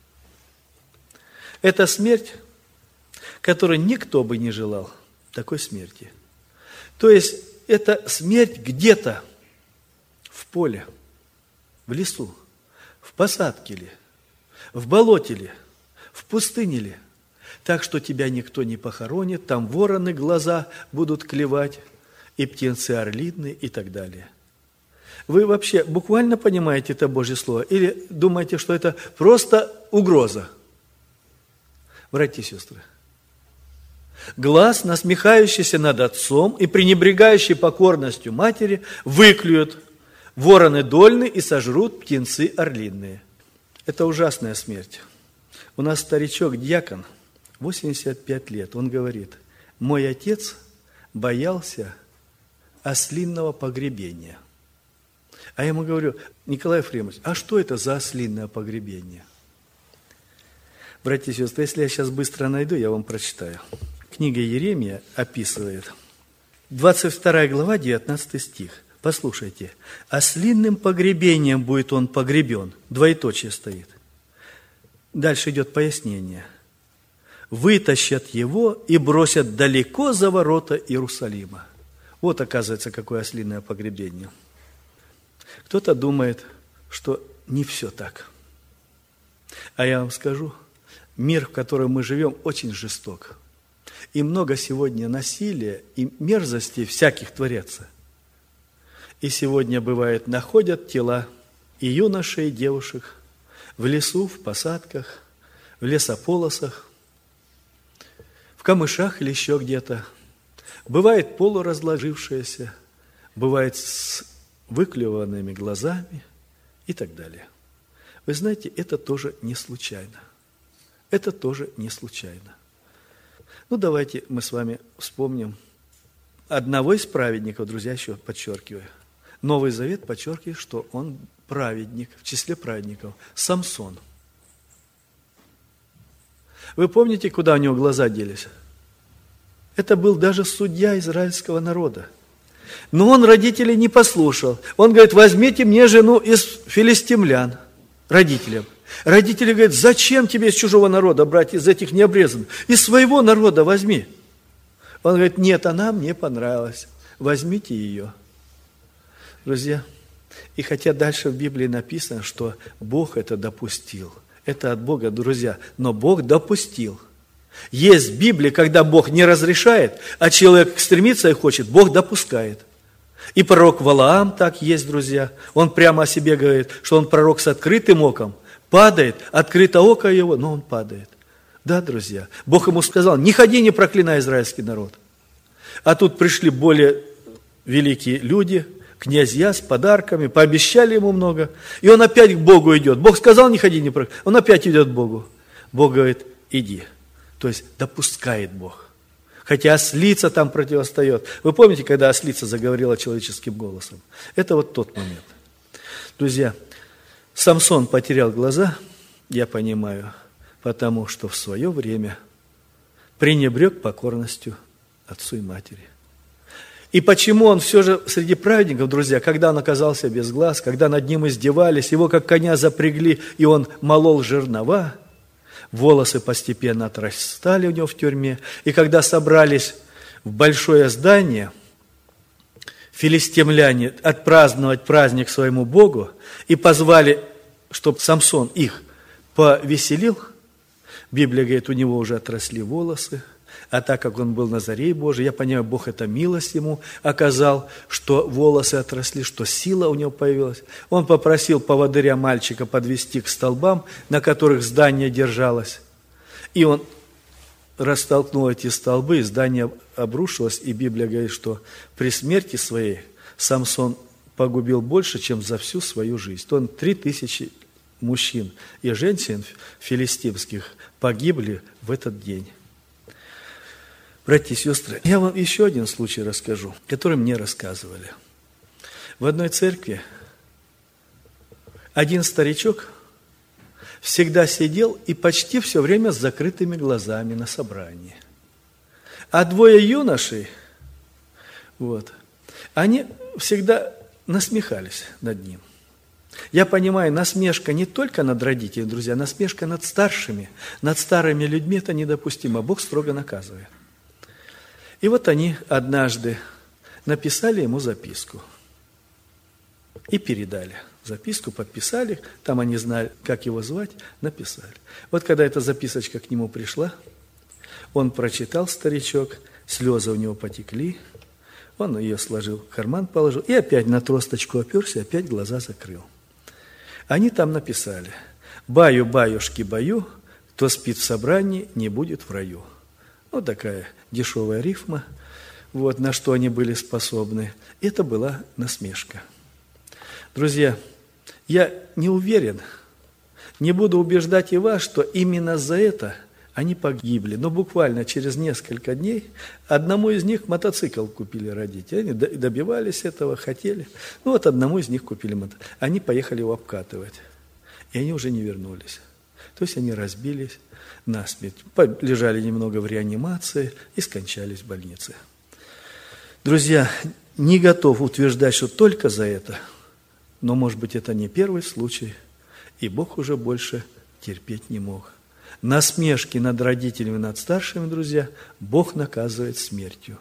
Это смерть, которой никто бы не желал, такой смерти. То есть, это смерть где-то в поле, в лесу, в посадке ли, в болоте ли, в пустыне ли. Так что тебя никто не похоронит, там вороны глаза будут клевать, и птенцы орлиные и так далее. Вы вообще буквально понимаете это Божье Слово? Или думаете, что это просто угроза? Братья и сестры, глаз, насмехающийся над отцом и пренебрегающий покорностью матери, выклюют вороны дольные и сожрут птенцы орлиные. Это ужасная смерть. У нас старичок-дьякон, восемьдесят пять лет, он говорит: мой отец боялся ослинного погребения. А я ему говорю: Николай Ефремович, а что это за ослинное погребение? Братья и сестры, если я сейчас быстро найду, я вам прочитаю. Книга Иеремия описывает, двадцать вторая глава, девятнадцатый стих. Послушайте. «Ослинным погребением будет он погребен». Двоеточие стоит. Дальше идет пояснение. «Вытащат его и бросят далеко за ворота Иерусалима». Вот, оказывается, какое ослиное погребение. Кто-то думает, что не все так. А я вам скажу, мир, в котором мы живем, очень жесток. И много сегодня насилия и мерзостей всяких творятся. И сегодня, бывает, находят тела и юношей, и девушек в лесу, в посадках, в лесополосах, в камышах или еще где-то. Бывает полуразложившиеся, бывает с выклеванными глазами и так далее. Вы знаете, это тоже не случайно. Это тоже не случайно. Ну, давайте мы с вами вспомним одного из праведников, друзья, еще подчеркиваю. Новый Завет подчеркивает, что он праведник, в числе праведников, Самсон. Вы помните, куда у него глаза делись? Это был даже судья израильского народа. Но он родителей не послушал. Он говорит: возьмите мне жену из филистимлян, родителям. Родители говорят: зачем тебе из чужого народа брать, из этих необрезанных? Из своего народа возьми. Он говорит: нет, она мне понравилась, возьмите ее. Друзья, и хотя дальше в Библии написано, что Бог это допустил, это от Бога, друзья, но Бог допустил. Есть в Библии, когда Бог не разрешает, а человек стремится и хочет, Бог допускает. И пророк Валаам так есть, друзья. Он прямо о себе говорит, что он пророк с открытым оком, падает, открыто око его, но он падает. Да, друзья, Бог ему сказал: не ходи, не проклинай израильский народ. А тут пришли более великие люди, князья с подарками, пообещали ему много, и он опять к Богу идет. Бог сказал: не ходи, не проклинай. Он опять идет к Богу. Бог говорит: иди. То есть допускает Бог. Хотя ослица там противостоит. Вы помните, когда ослица заговорила человеческим голосом? Это вот тот момент. Друзья, Самсон потерял глаза, я понимаю, потому что в свое время пренебрег покорностью отцу и матери. И почему он все же среди праведников, друзья, когда он оказался без глаз, когда над ним издевались, его как коня запрягли, и он молол жернова, волосы постепенно отрастали у него в тюрьме. И когда собрались в большое здание филистимляне отпраздновать праздник своему Богу и позвали, чтобы Самсон их повеселил, Библия говорит, у него уже отросли волосы, а так как он был Назарей Божий, я понимаю, Бог это милость ему оказал, что волосы отросли, что сила у него появилась. Он попросил поводыря мальчика подвести к столбам, на которых здание держалось. И он растолкнул эти столбы, и здание обрушилось, и Библия говорит, что при смерти своей Самсон погубил больше, чем за всю свою жизнь. Он три тысячи мужчин и женщин филистимских погибли в этот день. Братья и сестры, я вам еще один случай расскажу, который мне рассказывали. В одной церкви один старичок всегда сидел и почти все время с закрытыми глазами на собрании. А двое юношей, вот, они всегда насмехались над ним. Я понимаю, насмешка не только над родителями, друзья, насмешка над старшими, над старыми людьми – это недопустимо. Бог строго наказывает. И вот они однажды написали ему записку и передали. Записку подписали, там они знали, как его звать, написали. Вот когда эта записочка к нему пришла, он прочитал, старичок, слезы у него потекли, он ее сложил в карман, положил, и опять на тросточку оперся, опять глаза закрыл. Они там написали: «Баю-баюшки-баю, кто спит в собрании, не будет в раю». Вот такая дешевая рифма, вот на что они были способны. Это была насмешка. Друзья, я не уверен, не буду убеждать и вас, что именно за это они погибли. Но буквально через несколько дней одному из них мотоцикл купили родители. Они добивались этого, хотели. Ну вот одному из них купили мотоцикл. Они поехали его обкатывать. И они уже не вернулись. То есть они разбились насмерть. Лежали немного в реанимации и скончались в больнице. Друзья, не готов утверждать, что только за это. Но, может быть, это не первый случай, и Бог уже больше терпеть не мог. Насмешки над родителями, над старшими, друзья, Бог наказывает смертью.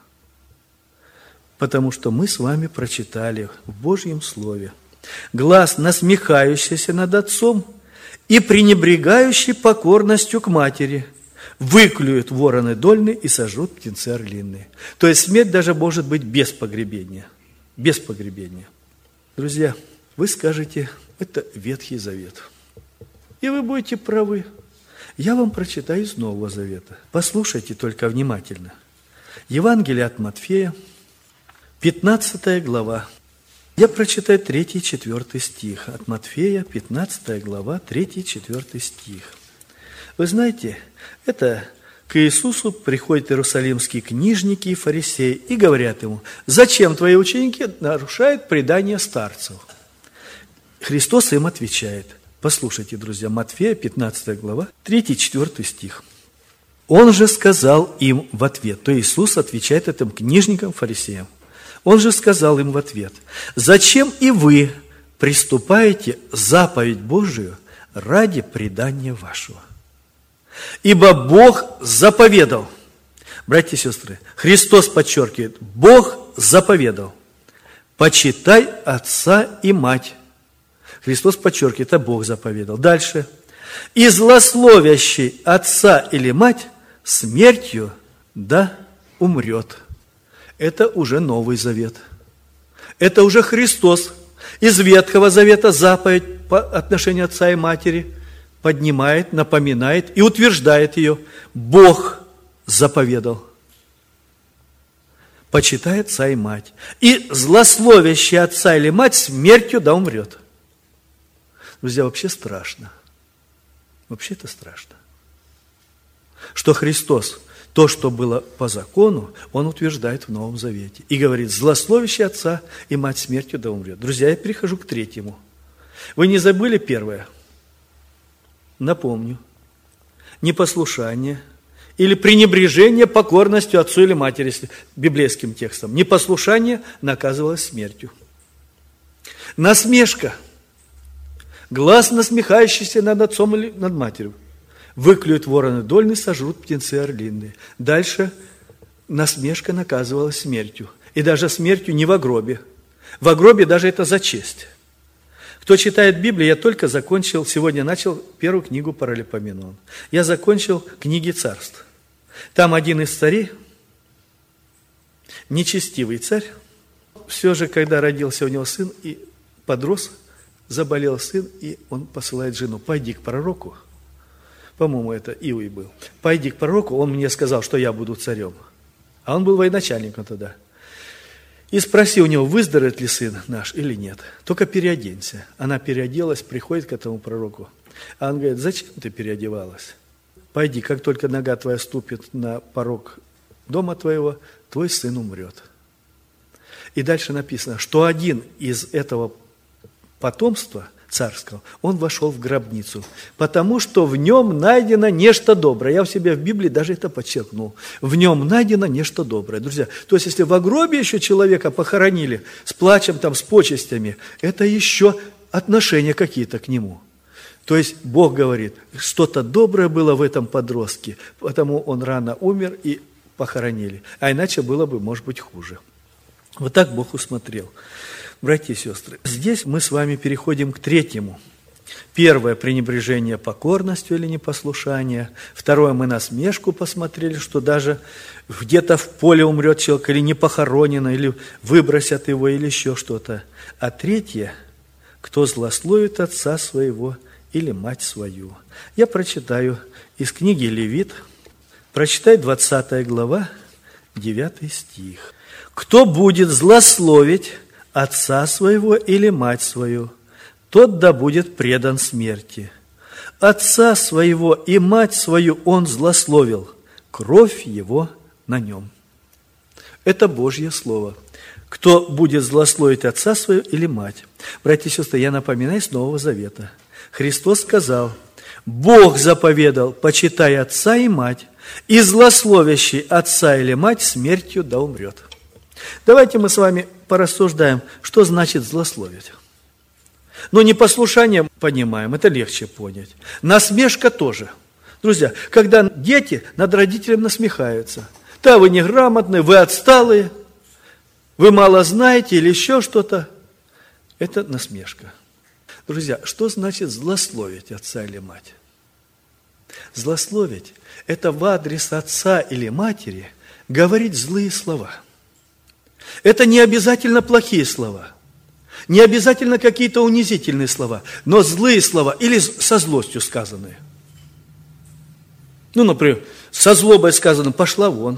Потому что мы с вами прочитали в Божьем Слове: «Глаз, насмехающийся над отцом и пренебрегающий покорностью к матери, выклюют вороны дольные и сожрут птенцы орлиные». То есть смерть даже может быть без погребения. Без погребения. Друзья, вы скажете, это Ветхий Завет. И вы будете правы. Я вам прочитаю из Нового Завета. Послушайте только внимательно. Евангелие от Матфея, пятнадцатая глава. Я прочитаю третий и четвёртый стих. От Матфея, пятнадцатая глава, третий и четвёртый стих. Вы знаете, это к Иисусу приходят иерусалимские книжники и фарисеи и говорят ему: «Зачем твои ученики нарушают предание старцев?» Христос им отвечает. Послушайте, друзья, Матфея, пятнадцатая глава, третий и четвёртый стих. «Он же сказал им в ответ», то Иисус отвечает этим книжникам, фарисеям, «Он же сказал им в ответ: зачем и вы приступаете заповедь Божию ради предания вашего? Ибо Бог заповедал». Братья и сестры, Христос подчеркивает: Бог заповедал: «Почитай отца и мать». Христос подчеркивает, это Бог заповедал. Дальше. «И злословящий отца или мать смертью да умрет». Это уже Новый Завет. Это уже Христос из Ветхого Завета заповедь по отношению отца и матери поднимает, напоминает и утверждает ее. Бог заповедал: «Почитай отца и мать». И злословящий отца или мать смертью да умрет. Друзья, вообще страшно. Вообще это страшно. Что Христос, то, что было по закону, Он утверждает в Новом Завете. И говорит: злословящий отца и мать смертью да умрет. Друзья, я перехожу к третьему. Вы не забыли первое? Напомню. Непослушание или пренебрежение покорностью отцу или матери, библейским текстом. Непослушание наказывалось смертью. Насмешка. Глаз, насмехающийся над отцом или над матерью. Выклюют вороны дольные, сожрут птенцы орлиные. Дальше насмешка наказывалась смертью. И даже смертью не в гробе. В гробе даже это за честь. Кто читает Библию, я только закончил, сегодня начал первую книгу Паралипоменон. Я закончил книги царств. Там один из царей, нечестивый царь, все же, когда родился у него сын и подрос, заболел сын, и он посылает жену: пойди к пророку. По-моему, это Иуй был. Пойди к пророку, он мне сказал, что я буду царем. А он был военачальником тогда. И спроси у него, выздоровеет ли сын наш или нет. Только переоденься. Она переоделась, приходит к этому пророку. А он говорит: зачем ты переодевалась? Пойди, как только нога твоя ступит на порог дома твоего, твой сын умрет. И дальше написано, что один из этого потомства царского, он вошел в гробницу, потому что в нем найдено нечто доброе. Я у себя в Библии даже это подчеркнул. В нем найдено нечто доброе. Друзья, то есть, если в гробе еще человека похоронили с плачем, там, с почестями, это еще отношения какие-то к нему. То есть, Бог говорит, что-то доброе было в этом подростке, потому он рано умер и похоронили. А иначе было бы, может быть, хуже. Вот так Бог усмотрел. Братья и сестры, здесь мы с вами переходим к третьему. Первое – пренебрежение покорностью или непослушание. Второе – мы насмешку посмотрели, что даже где-то в поле умрет человек, или не похоронено, или выбросят его, или еще что-то. А третье – кто злословит отца своего или мать свою. Я прочитаю из книги Левит, прочитай двадцатая глава, девятый стих. «Кто будет злословить отца своего или мать свою, тот да будет предан смерти. Отца своего и мать свою он злословил, кровь его на нем». Это Божье Слово. Кто будет злословить отца своего или мать. Братья и сестры, я напоминаю с Нового Завета. Христос сказал, Бог заповедал, почитай отца и мать, и злословящий отца или мать смертью да умрет. Давайте мы с вами порассуждаем, что значит злословить. Но непослушание понимаем, это легче понять. Насмешка тоже. Друзья, когда дети над родителем насмехаются, да, вы неграмотные, вы отсталые, вы мало знаете или еще что-то, это насмешка. Друзья, что значит злословить отца или мать? Злословить – это в адрес отца или матери говорить злые слова. Это не обязательно плохие слова, не обязательно какие-то унизительные слова, но злые слова или со злостью сказанные. Ну, например, со злобой сказано «пошла вон».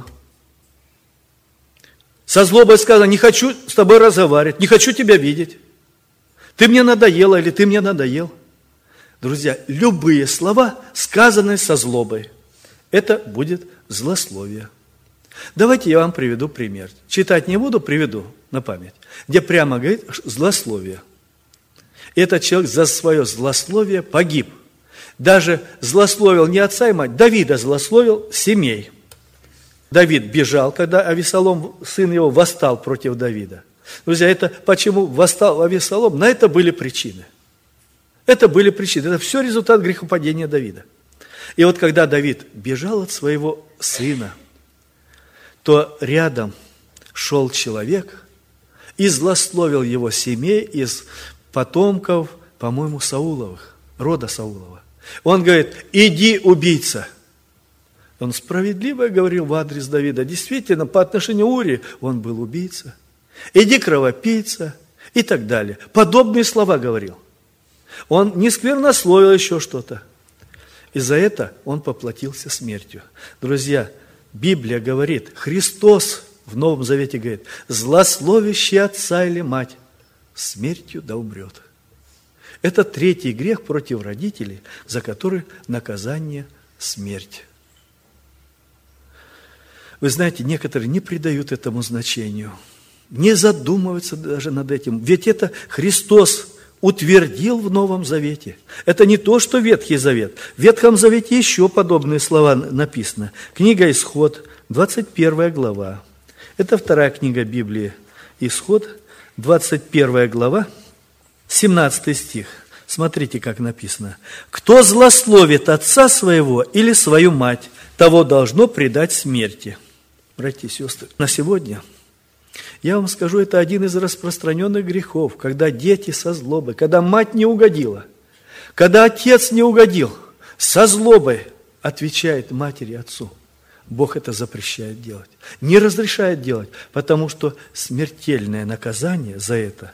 Со злобой сказано «не хочу с тобой разговаривать, не хочу тебя видеть». Ты мне надоела или ты мне надоел. Друзья, любые слова, сказанные со злобой, это будет злословие. Давайте я вам приведу пример. Читать не буду, приведу на память. Где прямо говорит злословие. Этот человек за свое злословие погиб. Даже злословил не отца и мать, Давида злословил семей. Давид бежал, когда Авесолом, сын его, восстал против Давида. Друзья, это почему восстал Авесолом? На это были причины. Это были причины. Это все результат грехопадения Давида. И вот когда Давид бежал от своего сына, то рядом шел человек и злословил его семей из потомков, по-моему, Сауловых, рода Саулова. Он говорит: иди, убийца. Он справедливо говорил в адрес Давида. Действительно, по отношению к Урии он был убийца. Иди, кровопийца, и так далее. Подобные слова говорил. Он не сквернословил еще что-то. И за это он поплатился смертью. Друзья, Библия говорит, Христос в Новом Завете говорит, злословящий отца или мать смертью да умрет. Это третий грех против родителей, за который наказание смерть. Вы знаете, некоторые не придают этому значению, не задумываются даже над этим. Ведь это Христос утвердил в Новом Завете. Это не то, что Ветхий Завет. В Ветхом Завете еще подобные слова написаны. Книга Исход, двадцать первая глава. Это вторая книга Библии. Исход, двадцать первая глава, семнадцатый стих. Смотрите, как написано. «Кто злословит отца своего или свою мать, того должно предать смерти». Братья и сестры, на сегодня я вам скажу, это один из распространенных грехов, когда дети со злобой, когда мать не угодила, когда отец не угодил, со злобой отвечает матери и отцу. Бог это запрещает делать, не разрешает делать, потому что смертельное наказание за это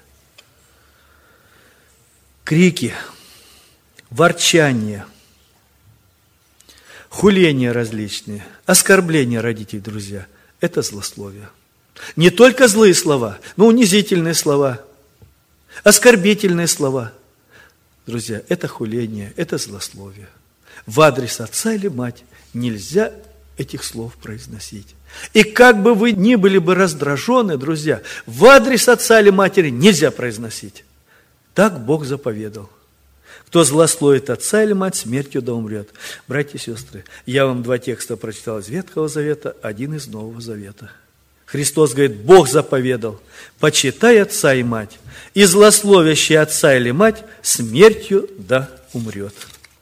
– крики, ворчание, хуления различные, оскорбления родителей, друзья – это злословие. Не только злые слова, но унизительные слова, оскорбительные слова. Друзья, это хуление, это злословие. В адрес отца или мать нельзя этих слов произносить. И как бы вы ни были бы раздражены, друзья, в адрес отца или матери нельзя произносить. Так Бог заповедал. Кто злословит отца или мать, смертью да умрет. Братья и сестры, я вам два текста прочитал из Ветхого Завета, один из Нового Завета. Христос говорит, Бог заповедал, почитай отца и мать, и злословящий отца или мать смертью да умрет.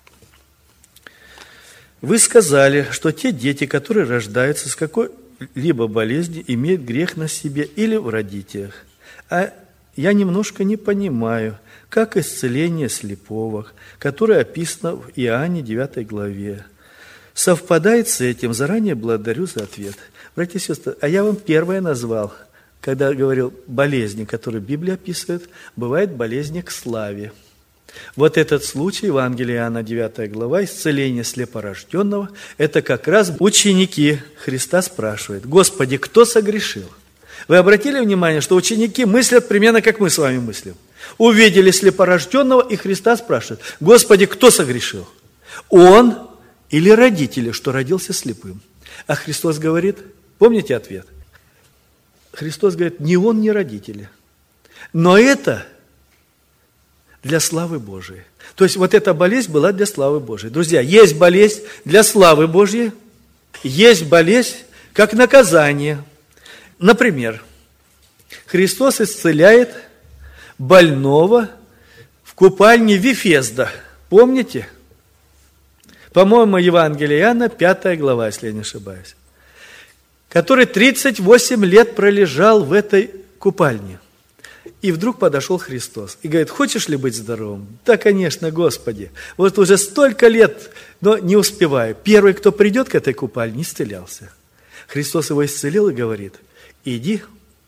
Вы сказали, что те дети, которые рождаются с какой-либо болезнью, имеют грех на себе или в родителях. А я немножко не понимаю, как исцеление слепого, которое описано в Иоанне девятой главе, совпадает с этим. Заранее благодарю за ответ. Братья и сестры, а я вам первое назвал, когда говорил болезни, которые Библия описывает, бывают болезни к славе. Вот этот случай, Евангелие Иоанна девятая глава, исцеление слепорожденного, это как раз ученики Христа спрашивают, Господи, кто согрешил? Вы обратили внимание, что ученики мыслят примерно как мы с вами мыслим? Увидели слепорожденного, и Христа спрашивают, Господи, кто согрешил? Он или родители, что родился слепым? А Христос говорит, помните ответ? Христос говорит, ни он, ни родители. Но это для славы Божией. То есть вот эта болезнь была для славы Божией. Друзья, есть болезнь для славы Божьей, есть болезнь как наказание. Например, Христос исцеляет больного в купальне Вифезда. Помните? По-моему, Евангелие Иоанна, пятая глава, если я не ошибаюсь. Который тридцать восемь лет пролежал в этой купальне. И вдруг подошел Христос и говорит, хочешь ли быть здоровым? Да, конечно, Господи. Вот уже столько лет, но не успеваю. Первый, кто придет к этой купальне, исцелялся. Христос его исцелил и говорит, иди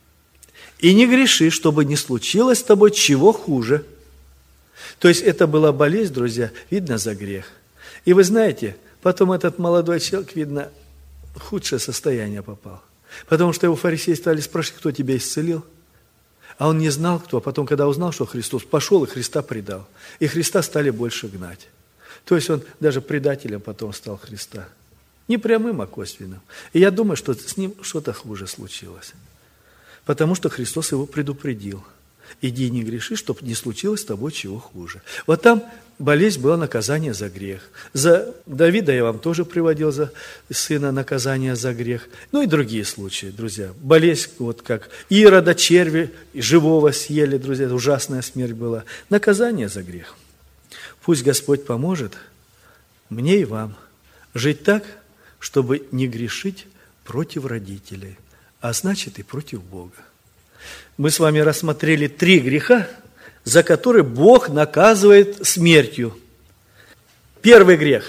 и не греши, чтобы не случилось с тобой чего хуже. То есть это была болезнь, друзья, видно, за грех. И вы знаете, потом этот молодой человек, видно, в худшее состояние попал. Потому что его фарисеи стали спрашивать, кто тебя исцелил. А он не знал, кто. А потом, когда узнал, что Христос, пошел и Христа предал. И Христа стали больше гнать. То есть он даже предателем потом стал Христа. Не прямым, а косвенным. И я думаю, что с ним что-то хуже случилось. Потому что Христос его предупредил. Иди не греши, чтобы не случилось с тобой чего хуже. Вот там болезнь была наказание за грех. За Давида я вам тоже приводил, за сына наказание за грех. Ну и другие случаи, друзья. Болезнь, вот как Ирода, черви, живого съели, друзья, ужасная смерть была. Наказание за грех. Пусть Господь поможет мне и вам жить так, чтобы не грешить против родителей, а значит и против Бога. Мы с вами рассмотрели три греха, за которые Бог наказывает смертью. Первый грех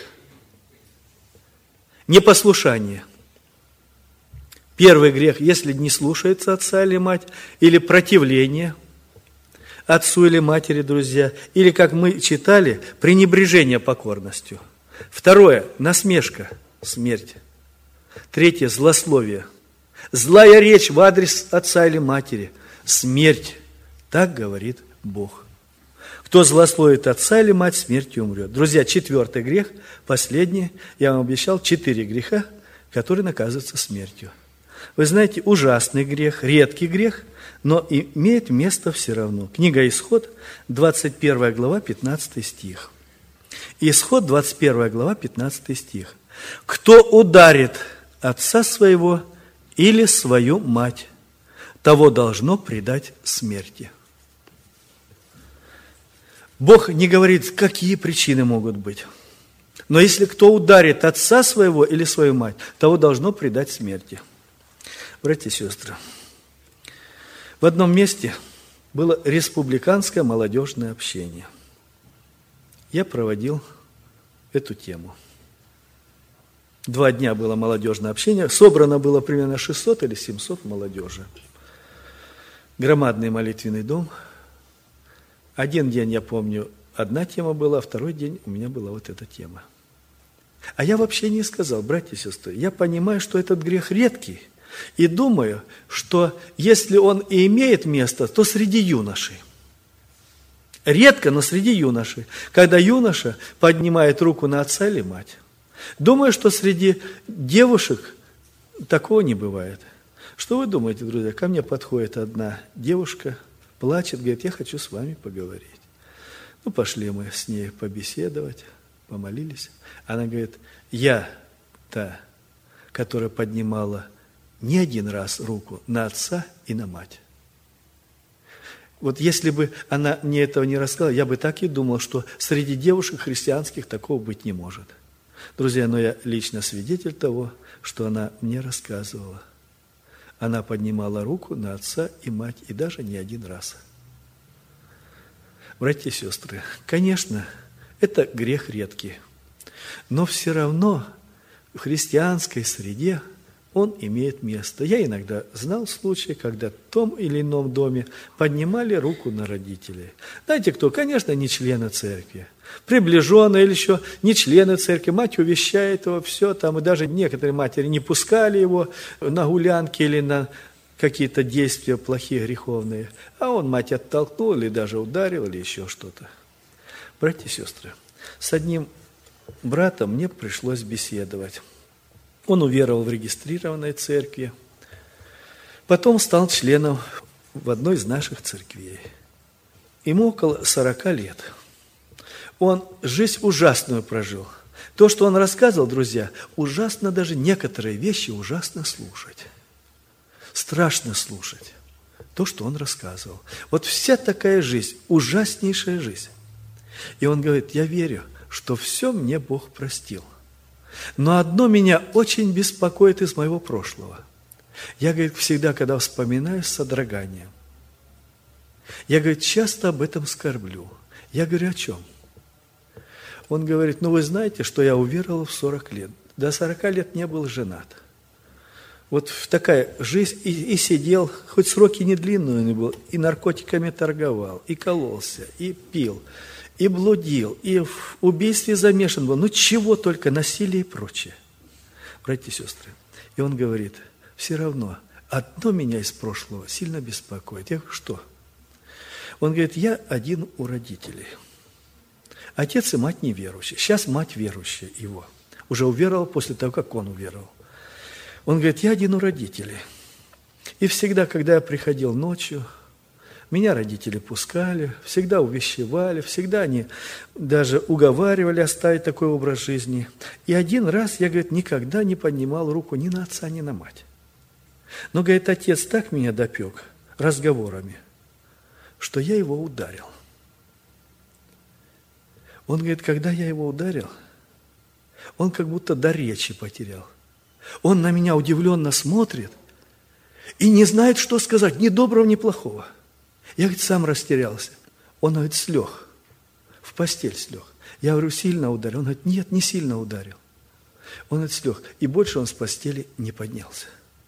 – непослушание. Первый грех, если не слушается отца или мать, или противление отцу или матери, друзья, или, как мы читали, пренебрежение покорностью. Второе – насмешка, смерть. Третье – злословие. Злая речь в адрес отца или матери – смерть. Так говорит Бог. Кто злословит отца или мать, смертью умрет. Друзья, четвертый грех, последний, я вам обещал, четыре греха, которые наказываются смертью. Вы знаете, ужасный грех, редкий грех, но имеет место все равно. Книга Исход, двадцать первая глава, пятнадцатый стих. Исход, двадцать первая глава, пятнадцатый стих. Кто ударит отца своего или свою мать, того должно предать смерти. Бог не говорит, какие причины могут быть. Но если кто ударит отца своего или свою мать, того должно предать смерти. Братья и сестры, в одном месте было республиканское молодежное общение. Я проводил эту тему. Два дня было молодежное общение. Собрано было примерно шестьсот или семьсот молодежи. Громадный молитвенный дом. Один день, я помню, одна тема была, а второй день у меня была вот эта тема. А я вообще не сказал, братья и сестры, я понимаю, что этот грех редкий, и думаю, что если он и имеет место, то среди юношей. Редко, но среди юношей. Когда юноша поднимает руку на отца или мать. Думаю, что среди девушек такого не бывает. Что вы думаете, друзья? Ко мне подходит одна девушка, плачет, говорит, я хочу с вами поговорить. Ну, пошли мы с ней побеседовать, помолились. Она говорит, я та, которая поднимала не один раз руку на отца и на мать. Вот если бы она мне этого не рассказала, я бы так и думал, что среди девушек христианских такого быть не может. Друзья, но я лично свидетель того, что она мне рассказывала. Она поднимала руку на отца и мать, и даже не один раз. Братья и сестры, конечно, это грех редкий, но все равно в христианской среде он имеет место. Я иногда знал случаи, когда в том или ином доме поднимали руку на родителей. Знаете кто? Конечно, не члены церкви. Приближенные или еще не члены церкви. Мать увещает его, все там. И даже некоторые матери не пускали его на гулянки или на какие-то действия плохие, греховные. А он мать оттолкнул или даже ударил, или еще что-то. Братья и сестры, с одним братом мне пришлось беседовать. Он уверовал в регистрированной церкви, потом стал членом в одной из наших церквей. Ему около сорока лет. Он жизнь ужасную прожил. То, что он рассказывал, друзья, ужасно даже некоторые вещи ужасно слушать. Страшно слушать то, что он рассказывал. Вот вся такая жизнь, ужаснейшая жизнь. И он говорит, я верю, что все мне Бог простил. Но одно меня очень беспокоит из моего прошлого. Я, говорит, всегда, когда вспоминаю, с содроганием. Я, говорит, часто об этом скорблю. Я говорю, о чем? Он говорит, ну вы знаете, что я уверовал в сорок лет. До сорока лет не был женат. Вот такая жизнь, и, и сидел, хоть сроки не длинные не был, и наркотиками торговал, и кололся, и пил, и блудил, и в убийстве замешан был. Ну, чего только, насилие и прочее. Братья и сестры. И он говорит, все равно, одно меня из прошлого сильно беспокоит. Я говорю, что? Он говорит, я один у родителей. Отец и мать неверующие. Сейчас мать верующая его. Уже уверовал после того, как он уверовал. Он говорит, я один у родителей. И всегда, когда я приходил ночью, меня родители пускали, всегда увещевали, всегда они даже уговаривали оставить такой образ жизни. И один раз я, говорит, никогда не поднимал руку ни на отца, ни на мать. Но, говорит, отец так меня допек разговорами, что я его ударил. Он говорит, когда я его ударил, он как будто дар речи потерял. Он на меня удивленно смотрит и не знает, что сказать, ни доброго, ни плохого. Я, говорит, сам растерялся. Он, говорит, слег, в постель слег. Я говорю, сильно ударил? Он говорит, нет, не сильно ударил. Он, говорит, слег. И больше он с постели не поднялся.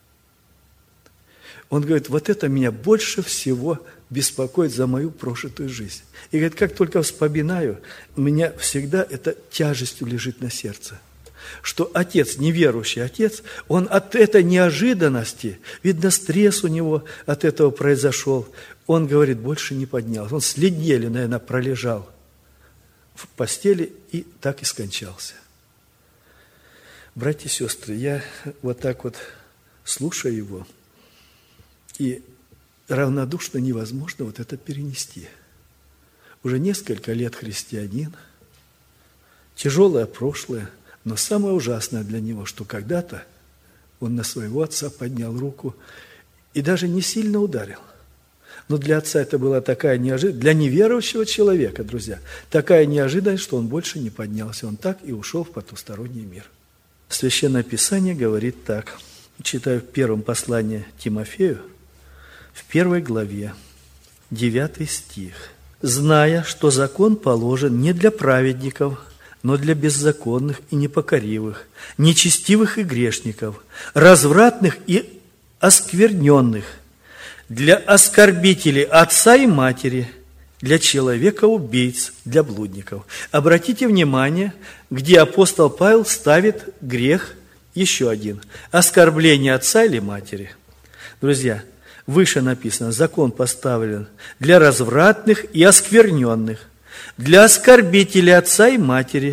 Он говорит, вот это меня больше всего беспокоит за мою прожитую жизнь. И говорит, как только вспоминаю, у меня всегда это тяжестью лежит на сердце. Что отец, неверующий отец, он от этой неожиданности, видно, стресс у него от этого произошел, он, говорит, больше не поднялся. Он с неделю, наверное, пролежал в постели и так и скончался. Братья и сестры, я вот так вот слушаю его, и равнодушно невозможно вот это перенести. Уже несколько лет христианин, тяжелое прошлое, но самое ужасное для него, что когда-то он на своего отца поднял руку и даже не сильно ударил. Но для отца это была такая неожиданность, для неверующего человека, друзья, такая неожиданность, что он больше не поднялся. Он так и ушел в потусторонний мир. Священное Писание говорит так. Читаю в первом послании Тимофею, в первой главе, девятый стих. «Зная, что закон положен не для праведников, но для беззаконных и непокоривых, нечестивых и грешников, развратных и оскверненных, для оскорбителей отца и матери, для человека-убийц, для блудников». Обратите внимание, где апостол Павел ставит грех еще один – оскорбление отца или матери. Друзья, выше написано, закон поставлен для развратных и оскверненных, для оскорбителей отца и матери,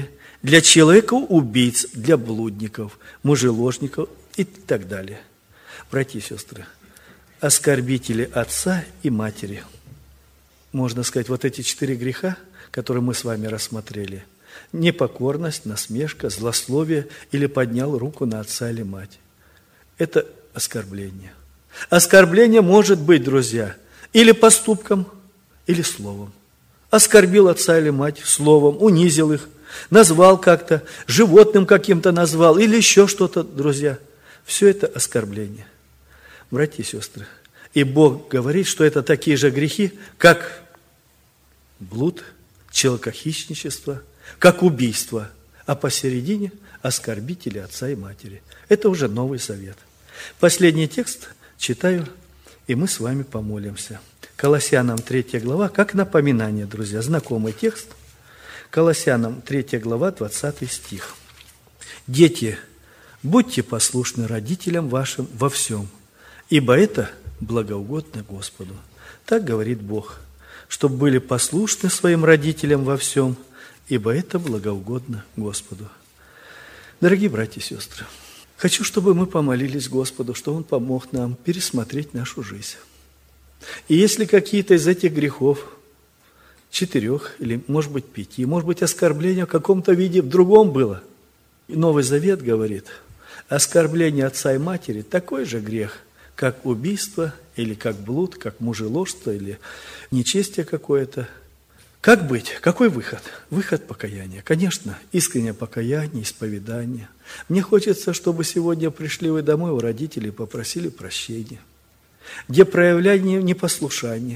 для человека-убийц, для блудников, мужеложников и так далее. Братья и сестры, оскорбители отца и матери. Можно сказать, вот эти четыре греха, которые мы с вами рассмотрели. Непокорность, насмешка, злословие или поднял руку на отца или мать. Это оскорбление. Оскорбление может быть, друзья, или поступком, или словом. Оскорбил отца или мать словом, унизил их, назвал как-то, животным каким-то назвал, или еще что-то, друзья. Все это оскорбление. Братья и сестры, и Бог говорит, что это такие же грехи, как блуд, человекохищничество, как убийство, а посередине оскорбители отца и матери. Это уже Новый Завет. Последний текст читаю, и мы с вами помолимся. Колоссянам третья глава, как напоминание, друзья, знакомый текст. Колоссянам третья глава, двадцатый стих. «Дети, будьте послушны родителям вашим во всем, ибо это благоугодно Господу». Так говорит Бог, чтобы были послушны своим родителям во всем, ибо это благоугодно Господу. Дорогие братья и сестры, хочу, чтобы мы помолились Господу, что Он помог нам пересмотреть нашу жизнь. И если какие-то из этих грехов, четырех или, может быть, пяти, может быть, оскорбление в каком-то виде в другом было, и Новый Завет говорит, оскорбление отца и матери – такой же грех, как убийство, или как блуд, как мужеложство, или нечестие какое-то. Как быть? Какой выход? Выход покаяния. Конечно, искреннее покаяние, исповедание. Мне хочется, чтобы сегодня пришли вы домой у родителей и попросили прощения, где проявление непослушания,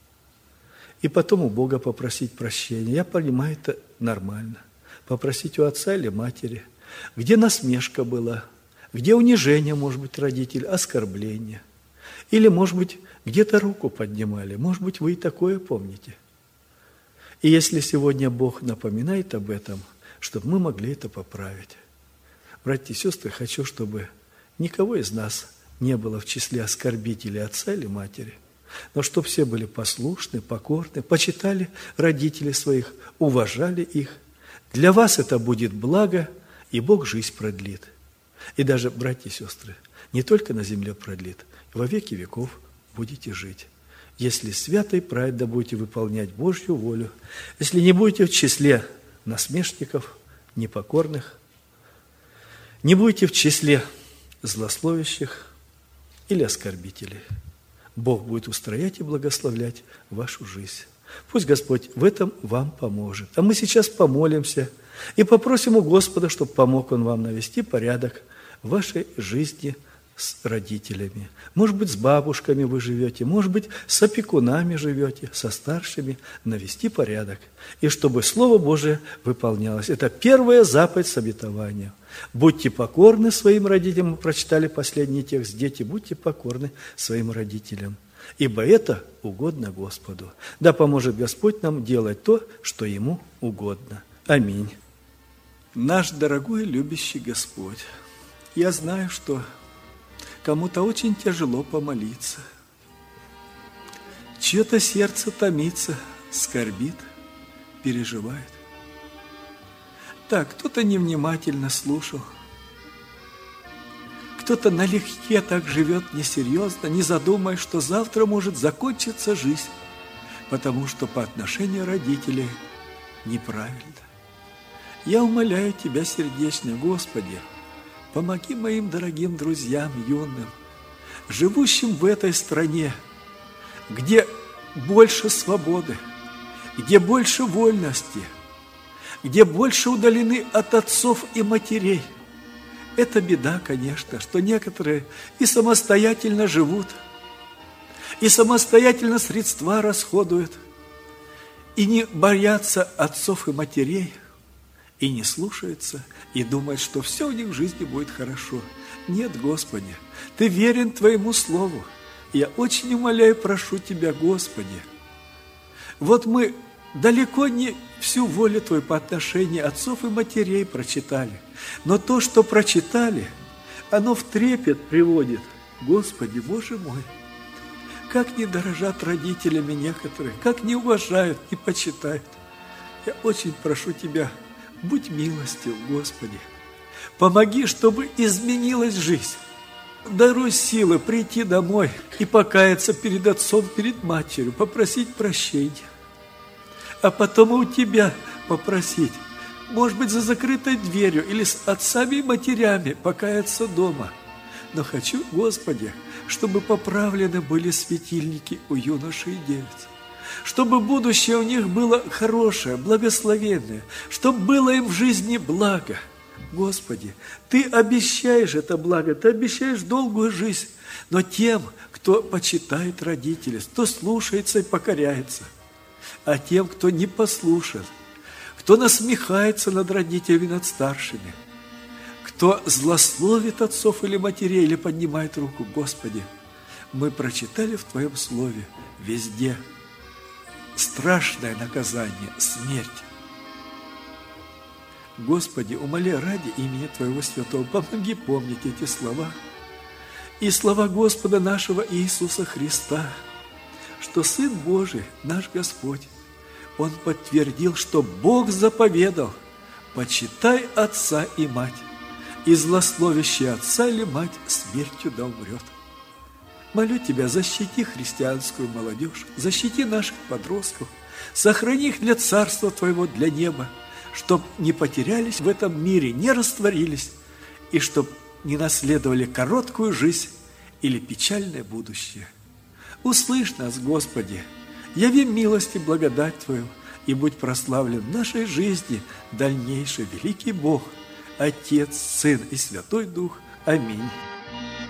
и потом у Бога попросить прощения. Я понимаю, это нормально. Попросить у отца или матери, где насмешка была, где унижение, может быть, родителей, оскорбление. Или, может быть, где-то руку поднимали. Может быть, вы и такое помните. И если сегодня Бог напоминает об этом, чтобы мы могли это поправить. Братья и сестры, хочу, чтобы никого из нас не было в числе оскорбителей отца или матери, но чтобы все были послушны, покорны, почитали родителей своих, уважали их. Для вас это будет благо, и Бог жизнь продлит. И даже, братья и сестры, не только на земле продлит, во веки веков будете жить. Если свято и праведно будете выполнять Божью волю, если не будете в числе насмешников, непокорных, не будете в числе злословящих или оскорбителей, Бог будет устроять и благословлять вашу жизнь. Пусть Господь в этом вам поможет. А мы сейчас помолимся и попросим у Господа, чтобы помог Он вам навести порядок в вашей жизни с родителями. Может быть, с бабушками вы живете, может быть, с опекунами живете, со старшими. Навести порядок. И чтобы Слово Божие выполнялось. Это первая заповедь с обетованием. Будьте покорны своим родителям. Мы прочитали последний текст. Дети, будьте покорны своим родителям. Ибо это угодно Господу. Да поможет Господь нам делать то, что Ему угодно. Аминь. Наш дорогой любящий Господь, я знаю, что кому-то очень тяжело помолиться. Чье-то сердце томится, скорбит, переживает. Так, кто-то невнимательно слушал, кто-то налегке так живет несерьезно, не задумывая, что завтра может закончиться жизнь, потому что по отношению родителей неправильно. Я умоляю Тебя сердечно, Господи, помоги моим дорогим друзьям юным, живущим в этой стране, где больше свободы, где больше вольности, где больше удалены от отцов и матерей. Это беда, конечно, что некоторые и самостоятельно живут, и самостоятельно средства расходуют, и не боятся отцов и матерей, и не слушаются, и думают, что все у них в жизни будет хорошо. Нет, Господи, Ты верен Твоему Слову. Я очень умоляю, прошу Тебя, Господи. Вот мы далеко не всю волю Твою по отношению отцов и матерей прочитали, но то, что прочитали, оно в трепет приводит. Господи, Боже мой, как не дорожат родителями некоторые, как не уважают, не почитают. Я очень прошу Тебя, Будь милостив, Господи. Помоги, чтобы изменилась жизнь. Даруй силы прийти домой и покаяться перед отцом, перед матерью, попросить прощения. А потом и у Тебя попросить, может быть, за закрытой дверью или с отцами и матерями покаяться дома. Но хочу, Господи, чтобы поправлены были светильники у юношей и девиц, чтобы будущее у них было хорошее, благословенное, чтобы было им в жизни благо. Господи, Ты обещаешь это благо, Ты обещаешь долгую жизнь, но тем, кто почитает родителей, кто слушается и покоряется, а тем, кто не послушен, кто насмехается над родителями, над старшими, кто злословит отцов или матерей, или поднимает руку, Господи, мы прочитали в Твоем Слове везде страшное наказание, смерть. Господи, умоляй ради имени Твоего Святого, помоги помнить эти слова и слова Господа нашего Иисуса Христа, что Сын Божий, наш Господь, Он подтвердил, что Бог заповедал: почитай отца и мать, и злословящий отца или мать смертью да умрет. Молю Тебя, защити христианскую молодежь, защити наших подростков, сохрани их для Царства Твоего, для неба, чтоб не потерялись в этом мире, не растворились, и чтоб не наследовали короткую жизнь или печальное будущее. Услышь нас, Господи, яви милость и благодать Твою, и будь прославлен в нашей жизни дальнейший великий Бог, Отец, Сын и Святой Дух. Аминь.